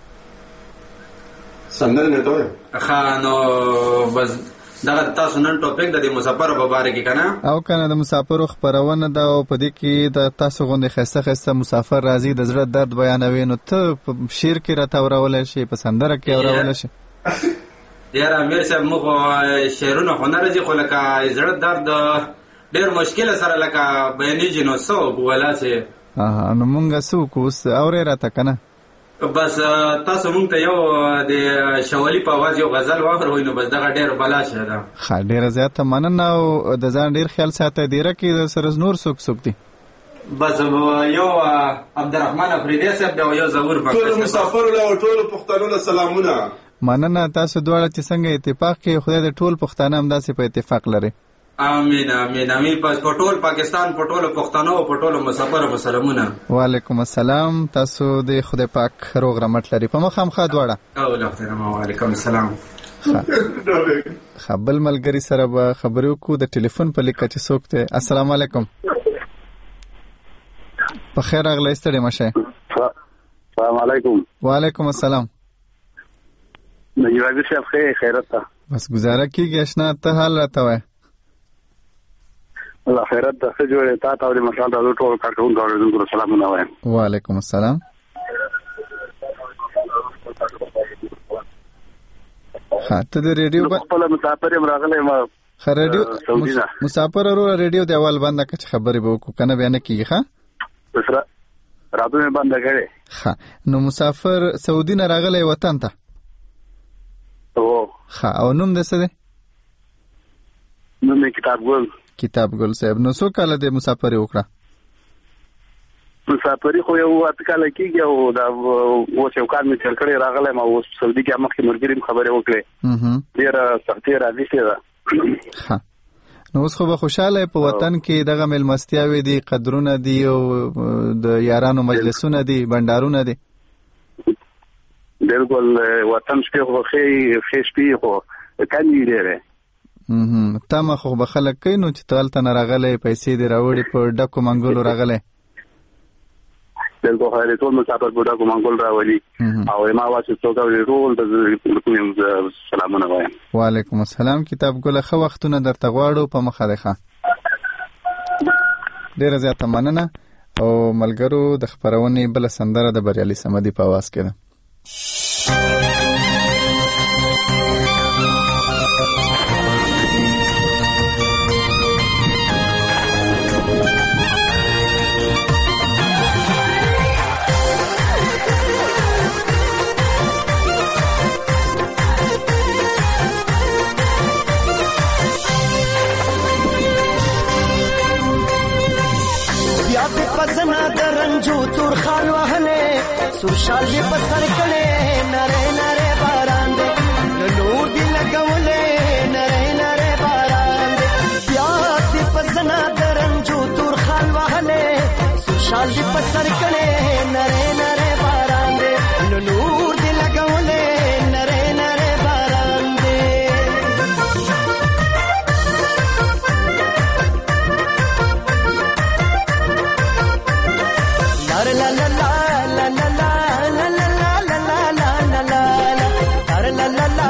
سندر نه ته ښه. نو بس دغه تاسو نن ټاپک د مسافرو په باره کې کنه او کنه د مسافرو خبرونه ده او په دې کې د تاسو غونډه خسته مسافر راځي د زړه درد بیانوي. نو ته په شعر کې راته اورول شي، په سندره کې اورول شي؟ یاره امیر صاحب موږ شعرونه خو نه راځي، خو لکه زړه درد ډېر مشکل سره لکه بیانېږي. نو څه ولا چې نو مونږ څه وکړو؟ اوس اورې راته کنه. بس تاسو مونږ ته یو د شوالي په आवाज یو غزل واورئ. نو بس دغه ډېر بلا شه ده. ښه ډېره زیاته مننه. او د ځان ډېر خیال ساته. دیره کې سره نور څوک دي؟ بس یو عبدالرحمن اپریدی صاحب دی او یو ظهور بنګښ. ټول مسافرو له ټولو پښتنو له سلامونه. مننه. تاسو دواړه چې څنګه اتفاق کې، خدای د ټول پښتانه همداسې په اتفاق لري. امين امين امين. پس په ټول پاکستان، په ټول پښتنو، په ټول مسافرو سلامونه. وعلیکم السلام. تاسو د خدای پاک روغ رحمت لري. په مخامخ دواړه. او لختره. وعلیکم السلام. خپل ملګری سره به خبرې وکړو د ټلیفون په لیکه چې څوک ته. السلام علیکم. په خیر راغلی ستړي مشه. السلام علیکم. وعلیکم السلام. نجیب صاحب خیرت ته بس گزاره کیږي اشنا ته حال راته وای. الله خیرت ته څه جوړه تا ته د مشال د ټول کارکون غوړو سلامونه وایم. وعلیکم السلام. ته د ریډیو خپل مسافر یم راغلی ما ریډیو مسافر ورو ریډیو د اول بنده که خبرې به وکړو کنه بیا نه کیږي. ښه بس راتو مې بنده کړې. ښه نو مسافر سعودي نه راغلی وطن ته. ښه او نوم دې څه دی؟ نوم یې کتاب ګل صاحب. نو څو کاله د مسافري وکړه؟ مسافري خو یو اته کاله کېږي او دا اوس یو کال مې تېر کړی راغلی ما اوس سعودي کې مخکې ملګري م خبرې وکړې ډېره سختي راغیستې ده. ښه نو اوس خو به خوشحاله په وطن کې دغه مېلمستیاوې دي قدرونه دي او د یارانو مجلسونه دي بنډارونه دي. بالکل وطن شپې خو ښې شپې خو کمې ډېرې تمه خو به خلک کوي نو چې ته هلته نه راغلی پیسې دې راوړې په ډکو منګولو راغلی. بالکل خیر ټول مسافر په ډکو منګول راولي او ما واسه څوک ټول د سلامونه وایم. وعلیکم السلام. کتاب ګله ښه وختونه درته غواړو په مخه دی. ښه ډېره زیاته مننه. او ملګرو د خپرونې بله سندره د بریالي صمدي په اواز کې ده. پزنا درنجو تور خال وهله سوشال دی پسر کړي نره نره باران دی نور دی لګولې نره نره باران دی بیا دی پزنا درنجو تور خال وهله سوشال دی پسر کړي نره نره باران دی نور دی لګولې نره نره باران دی. La la la la la la la la la la la la la la la la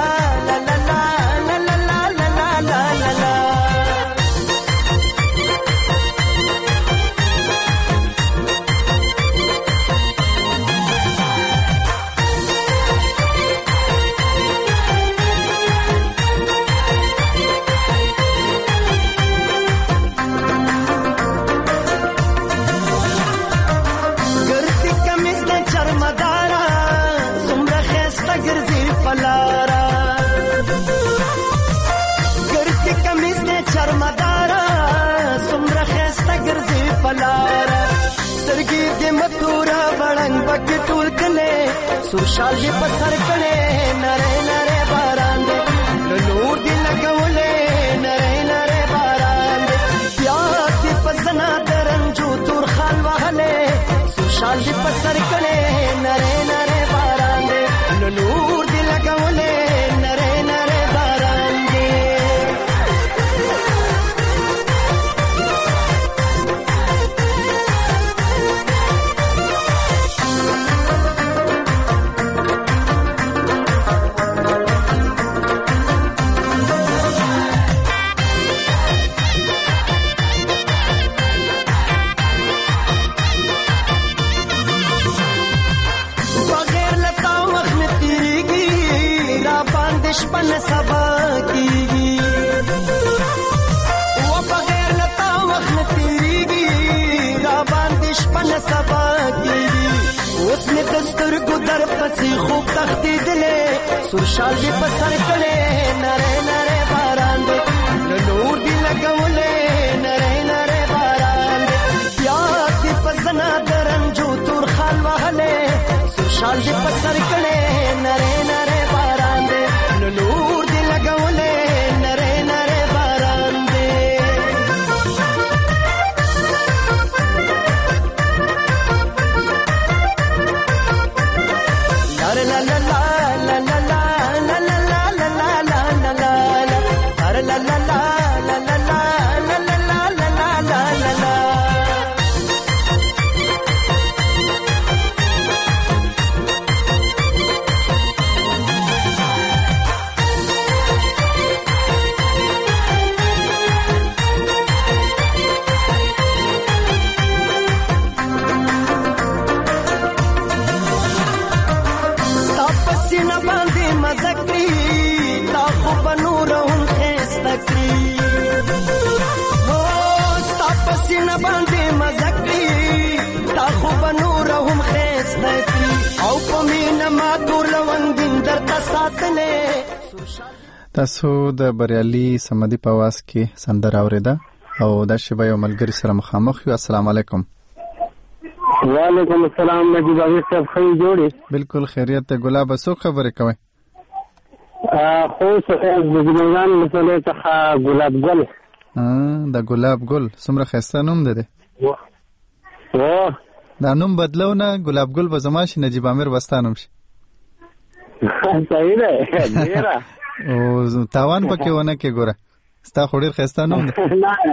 سوشال دی پسر کړي نره نره باران دی نور دی لګولې نره نره باران دی بیا دی پسنا درنجو تور خال وهله سوشال دی پسر کړي نره نره باران دی نور دی لګولې نره نره باران دی. شپن سبا کیږي و بغیر لتا وخت تیریږي را باندې شپن سبا کیږي اوس مې دستر ګدر پسې خوب تختې دلې سوشال دی پسر کړي نره نره باران دی نور دی لګولې نره نره باران دی بیا دی پسنا درنجو تور خال وهله سوشال دی پسر کړي نره نره باران دی نور دی لګولې نره نره باران دی. La la la la la la la la la la la la سینه باندې مزکړي تا خو بنور هم خسته کړي او په مینه ما ټول وندین درته ساتلې. تاسو د بریالي سمدي په आवाज کې سندره اوریده او د شبا یو ملګری سره مخامخ یو. السلام علیکم. وعلیکم السلام. نجیب امیر صاحب خیر جوړی؟ بالکل خیریت ته. ګلاب سو خبرې کوي؟ خو څه د ګلان مسله څخه ګلاب ګل. د ګلاب ګل څومره ښایسته نوم دی. دا نوم بدلو نه ګلاب ګل به زما شي، نجیب امیر وستانم شي. صحیح ده ډیره. او تاوان پکې ونه کې ګوره ستا خو ډېر ښایسته نوم دی.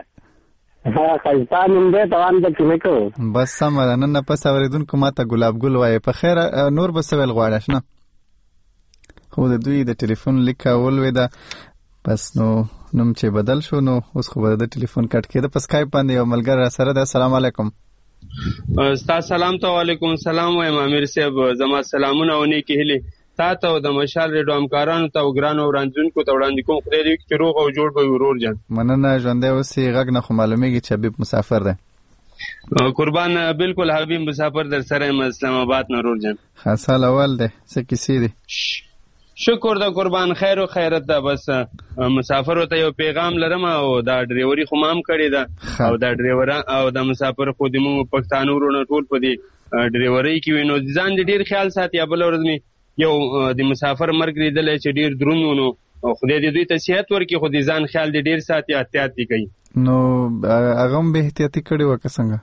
ښایسته نوم دی تاوان پکې نه کوو. بس سمه ده. نن نه پس اورېدونکو ما ته ګلاب ګل وایي. په خیره نور به څه ویل غواړې اشنا؟ خو د دوی د ټلیفون لیک ولوېده بس نو نوم چې بدل شو نو اوس خو به د ټلیفون کټ کېده. په سکایپ باندې یو ملګری را سره ده. السلام علیکم. ستا سلام ته وعلیکم السلام وایم امیر صاحب. زما سلامونه او نیکې هیلې تا ته او د مشال ریډیو همکارانو ته او ګرانو اورېدونکو ته وړاندې کوم. خدای دې وکړي چې روغ او جوړ به وي ورور جان. مننه. ژوندی اوسې. غږ نه خو معلومیږي چې حبیب مسافر دی. قربان بالکل حبیب مسافر در سره یم اسلام آباد نه ورور جان. خاص حال اول دی. څه کیسې دي؟ شکر ده قربان. خیر او خیرت ده. بس مسافر ته یو پیغام لرم او دا ډریوري خو مام کړی ده او دا ډریور او دا مسافر خو د موږ پښتانه ورونه ټول په دې ډریوري کې وینو ځان دې ډیر خیال ساتي. بل ورځ می یو د مسافر مرګ لیدل چې ډیر دروند ونو او خدای دې دوی ته صحت ورکړي خو دې ځان خیال دې ډیر ساتي احتیاط دې کوي. نو هغه هم به احتیاطي کړي وکه څنګه؟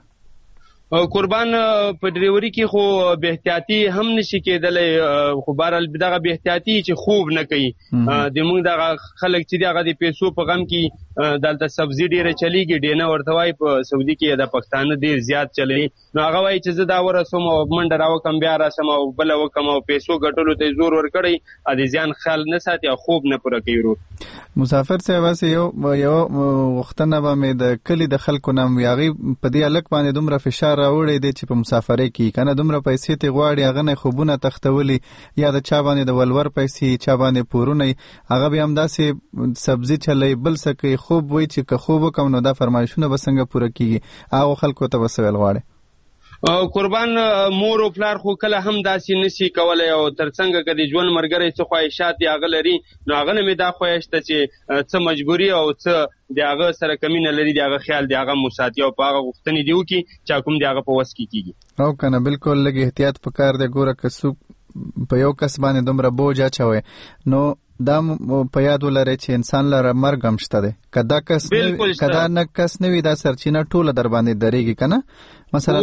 قربان په ډریوري کې خو به احتیاطي هم نشي کېدلی خو بهرحال دغه به احتیاطي چې خوب نه کوي. د موږ دغه خلک چې دغه د پیسو په غم کې دلته سبزي ډیره چلیږي ډینه ورته وایي په سعودي کې د پښتانه ډیر زیات چلی نو هغه وایي چې زه دا ورسوم او منډه راوکم بیا راسم او بل وکم او پیسو ګټلو ته زور ورکړی ا دې ځان خیال نه ساتي او خوب نه پوره کوي. مسافر صاحب واسه یو وختنه به مې د کلی د خلکو نام یاغي په دې الک باندې دومره فشار راوړی دی چې په مسافرۍ کې کنه دومره پیسې ته غواړي هغه نه خوبونه تختولي یا د چا باندې د ولور پیسې چا باندې پورونه هغه به هم داسې سبزی چلی بل سکه خوب وای چې که خوب کوم نو دا فرمایشونه به څنګه پوره کیږي هغه خلکو ته وسویل غواړي. قربان مور او پلار خو کله هم داسې نشي کولای او ترڅنګ کدي ژوند مرګري څه خواهشات دی هغه لري نو هغه نه مې دا خواهشته چې څه مجبوری او څه دی هغه سره کمینه لري دی هغه خیال دی هغه مساتیا او هغه غوښتنې دیو کی چې کوم دی هغه په وس کې کیږي او کنه بالکل لګي احتیاط پکار دی ګوره که څوک په یو کس باندې دومره بوج اچوي نو دا په یاد ولرئ چې انسان لره مرګ هم شته دی کدا نه کس نه وي دا سرچینه ټوله در باندې درېږي کنه مثلا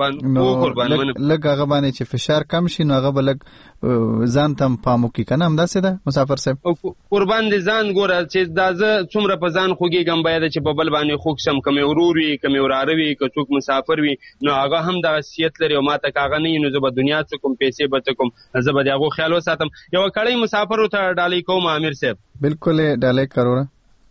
لږ هغه باندې چې فشار کم شي نو هغه به لږ ځان ته پام وکړي کنه همداسې ده مسافر صاحب قربان دې ځان ګوره چې دا زه څومره په ځان خوږېږم باید چې په بل باندې خوږ شم که مې ورور وي که مې وراره وي که څوک مسافر وي نو هغه هم دغه حیثیت لري او ما ته که هغه نه وي نو زه به دنیا څه کوم پیسې به څه کوم زه به د هغو خیال وساتم. یوه کړۍ مسافرو ته ډالۍ کوم امیر صاحب بالکل ډالۍ کروره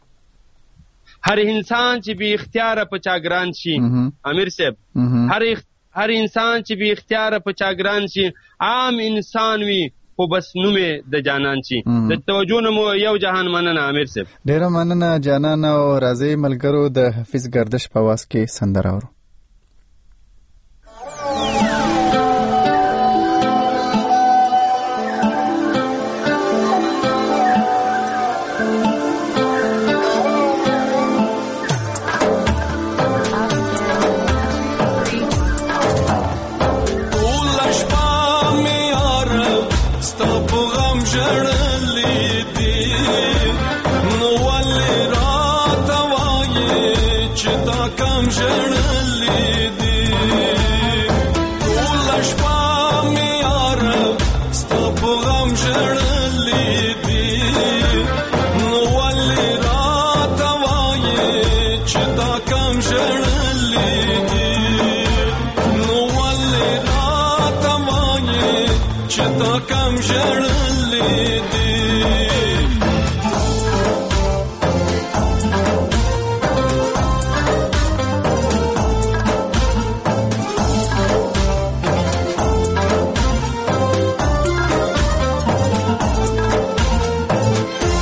هر انسان چې بی اختیار په چا ګران شي امیر صاحب هر انسان چې بی اختیار په چا ګران شي عام انسان وي خو بس نومې د جانان شي د توجه نه مو یو جهان مننه امیر صاحب. ډیره مننه جانان او راځي ملګرو د حفیظ گردش په واس کې سندره اورو.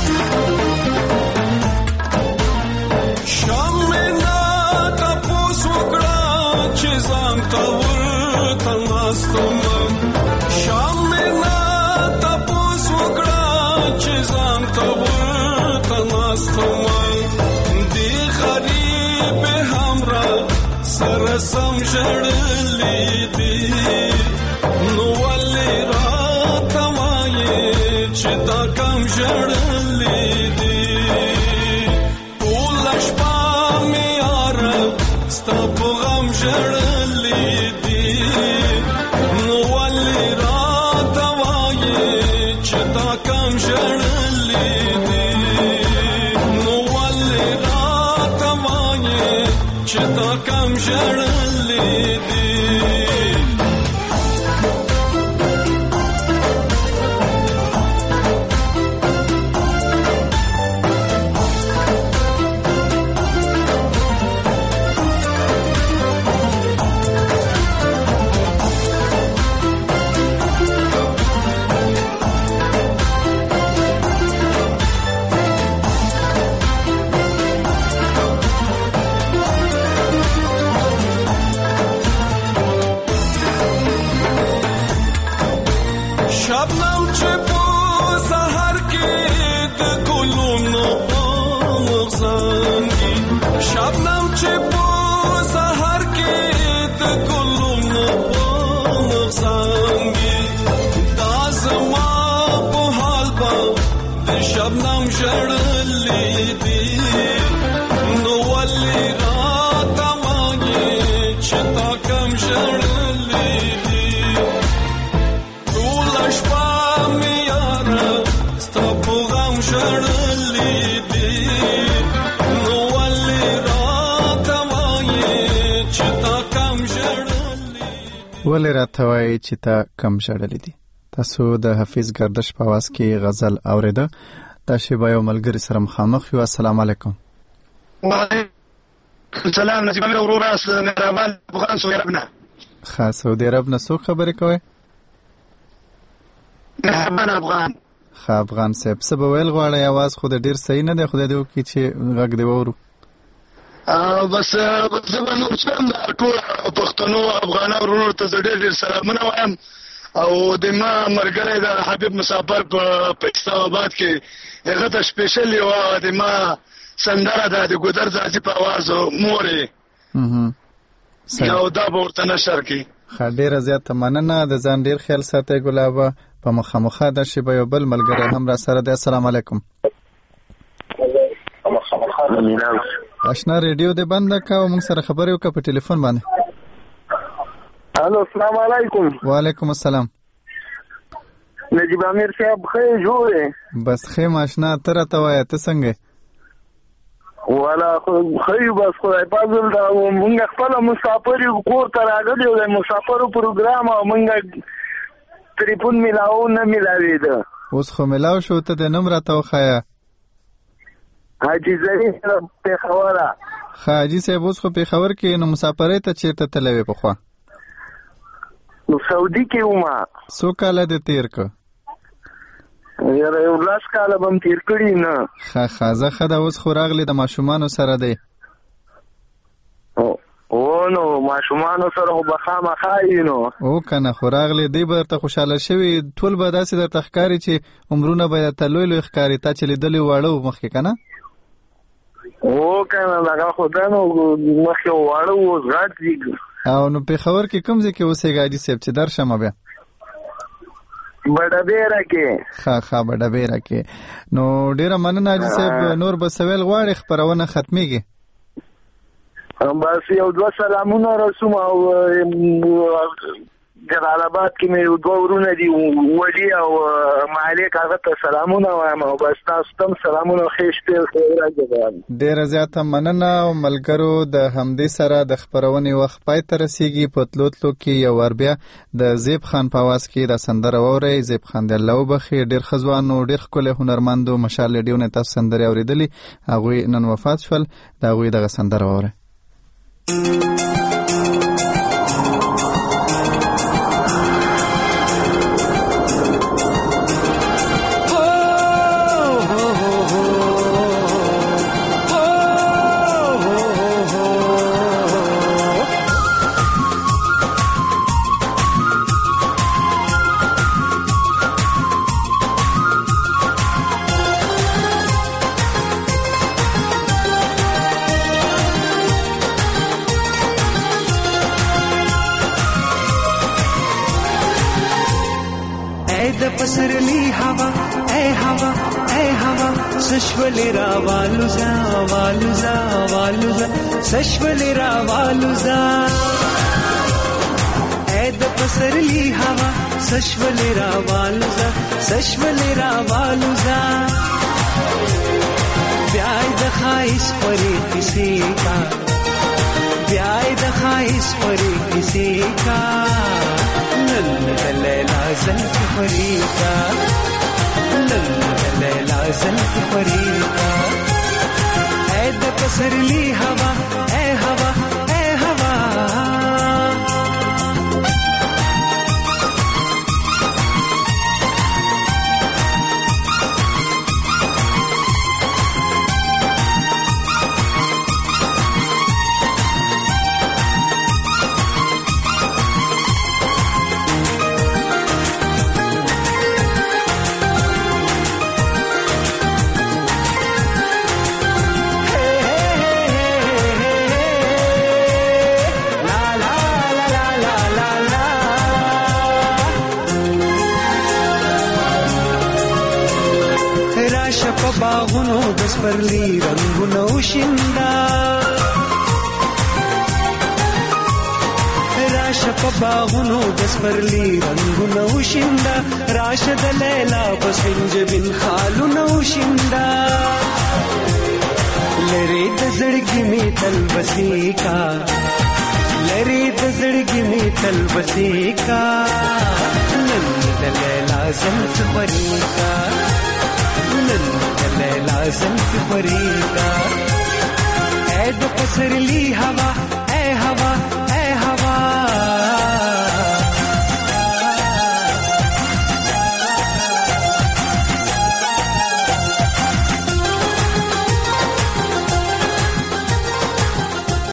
Shamina tapusu ولې راته وایي چې تا کم ژړلې دي. تاسو د حفیظ گردش په आवाज کې غزل اوریده. دا شیبه یو ملګری سره مخامخ یو. السلام علیکم. وعلیکم السلام. نجیب امیر ورور اس مهربان افغان سعودي عربنا. خاص سعودي عرب نه څوک خبرې کوي؟ مهربان افغان. افغان صاحب څه به ویل غواړئ؟ आवाज خو د ډیر صحیح نه دی، خدای دې وکړي چې غږ دی وورو. بس زما نور څنګه د ټول پښتنو افغانانو ورور ته ډېر سلامونه وایم او د ما مرګره د حبیب مسافر په اسلام آباد کې هغه ته سپیشل یو د ما سندره د ګودر ځاځي په आवाज مورې یو دا ورته نشر کی. ډېره زیاته مننه. د ځان ډېر خیال ساتئ ګلابه. په مخامخه د شیبه یو بل ملګری هم را سره دی. السلام علیکم. اشنا ریډیو دې بند کړه او موږ سره خبرې وکړه په ټلیفون باندې. الو السلام علیکم. وعلیکم السلام. نجیب امیر صاحب خیر جوړه؟ بس خیر ماشنا ته راته وایه ته څنګه؟ والا خیر بس خدای پازل دا موږ خپل مسافر کور ته راغلی یو د مسافرو پروګرام او موږ ټلیفون ملاو نه ملاوېده. اوس خو ملاو شو. ته د نوم راته وښایه. حاجی زری پیښوره. حاجی صاحب اوس خو پیښور کې نو مسافرۍ ته چیرته تللی وې پخوا؟ نو سعودي کې ومه. څو کاله دې تیر که؟ یاره 10 کاله به م تیر کړي نه. ښه زه ښه ده. اوس خو راغلی د ماشومانو سره دی؟ نو ماشومانو سره خو به خامخا یې نو. او که نه خو راغلی دی به درته خوشحاله شوي. ټول به داسې درته ښکاري چې عمرونه به درته لوی لوی ښکاري. تا چې لیدلي واړه وو مخکې که نه؟ او که نه دغه خو ده نو مخکې واړه وو اوس غټ دي. او نو پېښور کې کوم ځای کې اوسېږي حاجي صاحب چې درشمه بیا؟ بډبیره کې. ښه بډبیره کې. نو ډېره مننه حاجي صاحب. نور به سویل غواړې خپرونه ختمېږي؟ بس یو دوه سلامونه رسوم او جلال آباد کې مې دوه ورونه دي ولي او مالک هغه ته سلامونه وایم او بس تاسو ته سلامونه ښې شپې او ښې ورځې وایم. ډېره زیاته مننه. او ملګرو د همدې سره د خپرونې وخت پای ته رسیږي. په تلو کې یو ور بیا د زیب خان په اواز کې د سندره واورئ. زیب خان د الله وبخښي. ډېر ښه ځوان او ډېر ښکلی هنرمند و. مشال ریډیو نه تاسو سندرې اورېدلې. هغوی نن وفات شول. د هغوی دغه سندره واورئ. پسرلی هوا ای هوا ای هوا سشولی را والوزا والوزا والوزا سشولی را والوزا ای د پسرلی هوا سشولی را والوزا سشولی را والوزا بیای د خایس پری کسی کا بیای د خایس پری کسی کا نن د لیلا زلف پری کا نن د لیلا زلف پری کا اے د پسرلی هوا اے هوا اے هوا باغونو د سپرلی رنگونو شیندا راشه په باغونو د سپرلی رنگونو شیندا راشه د لیلا بسنج بن خالونو شیندا لری د زړګي می تل بسی کا لری د زړګي می تل بسی کا نن د لیلا زلف پری کا نن لیلا زلف پری کا اے د پسرلی هوا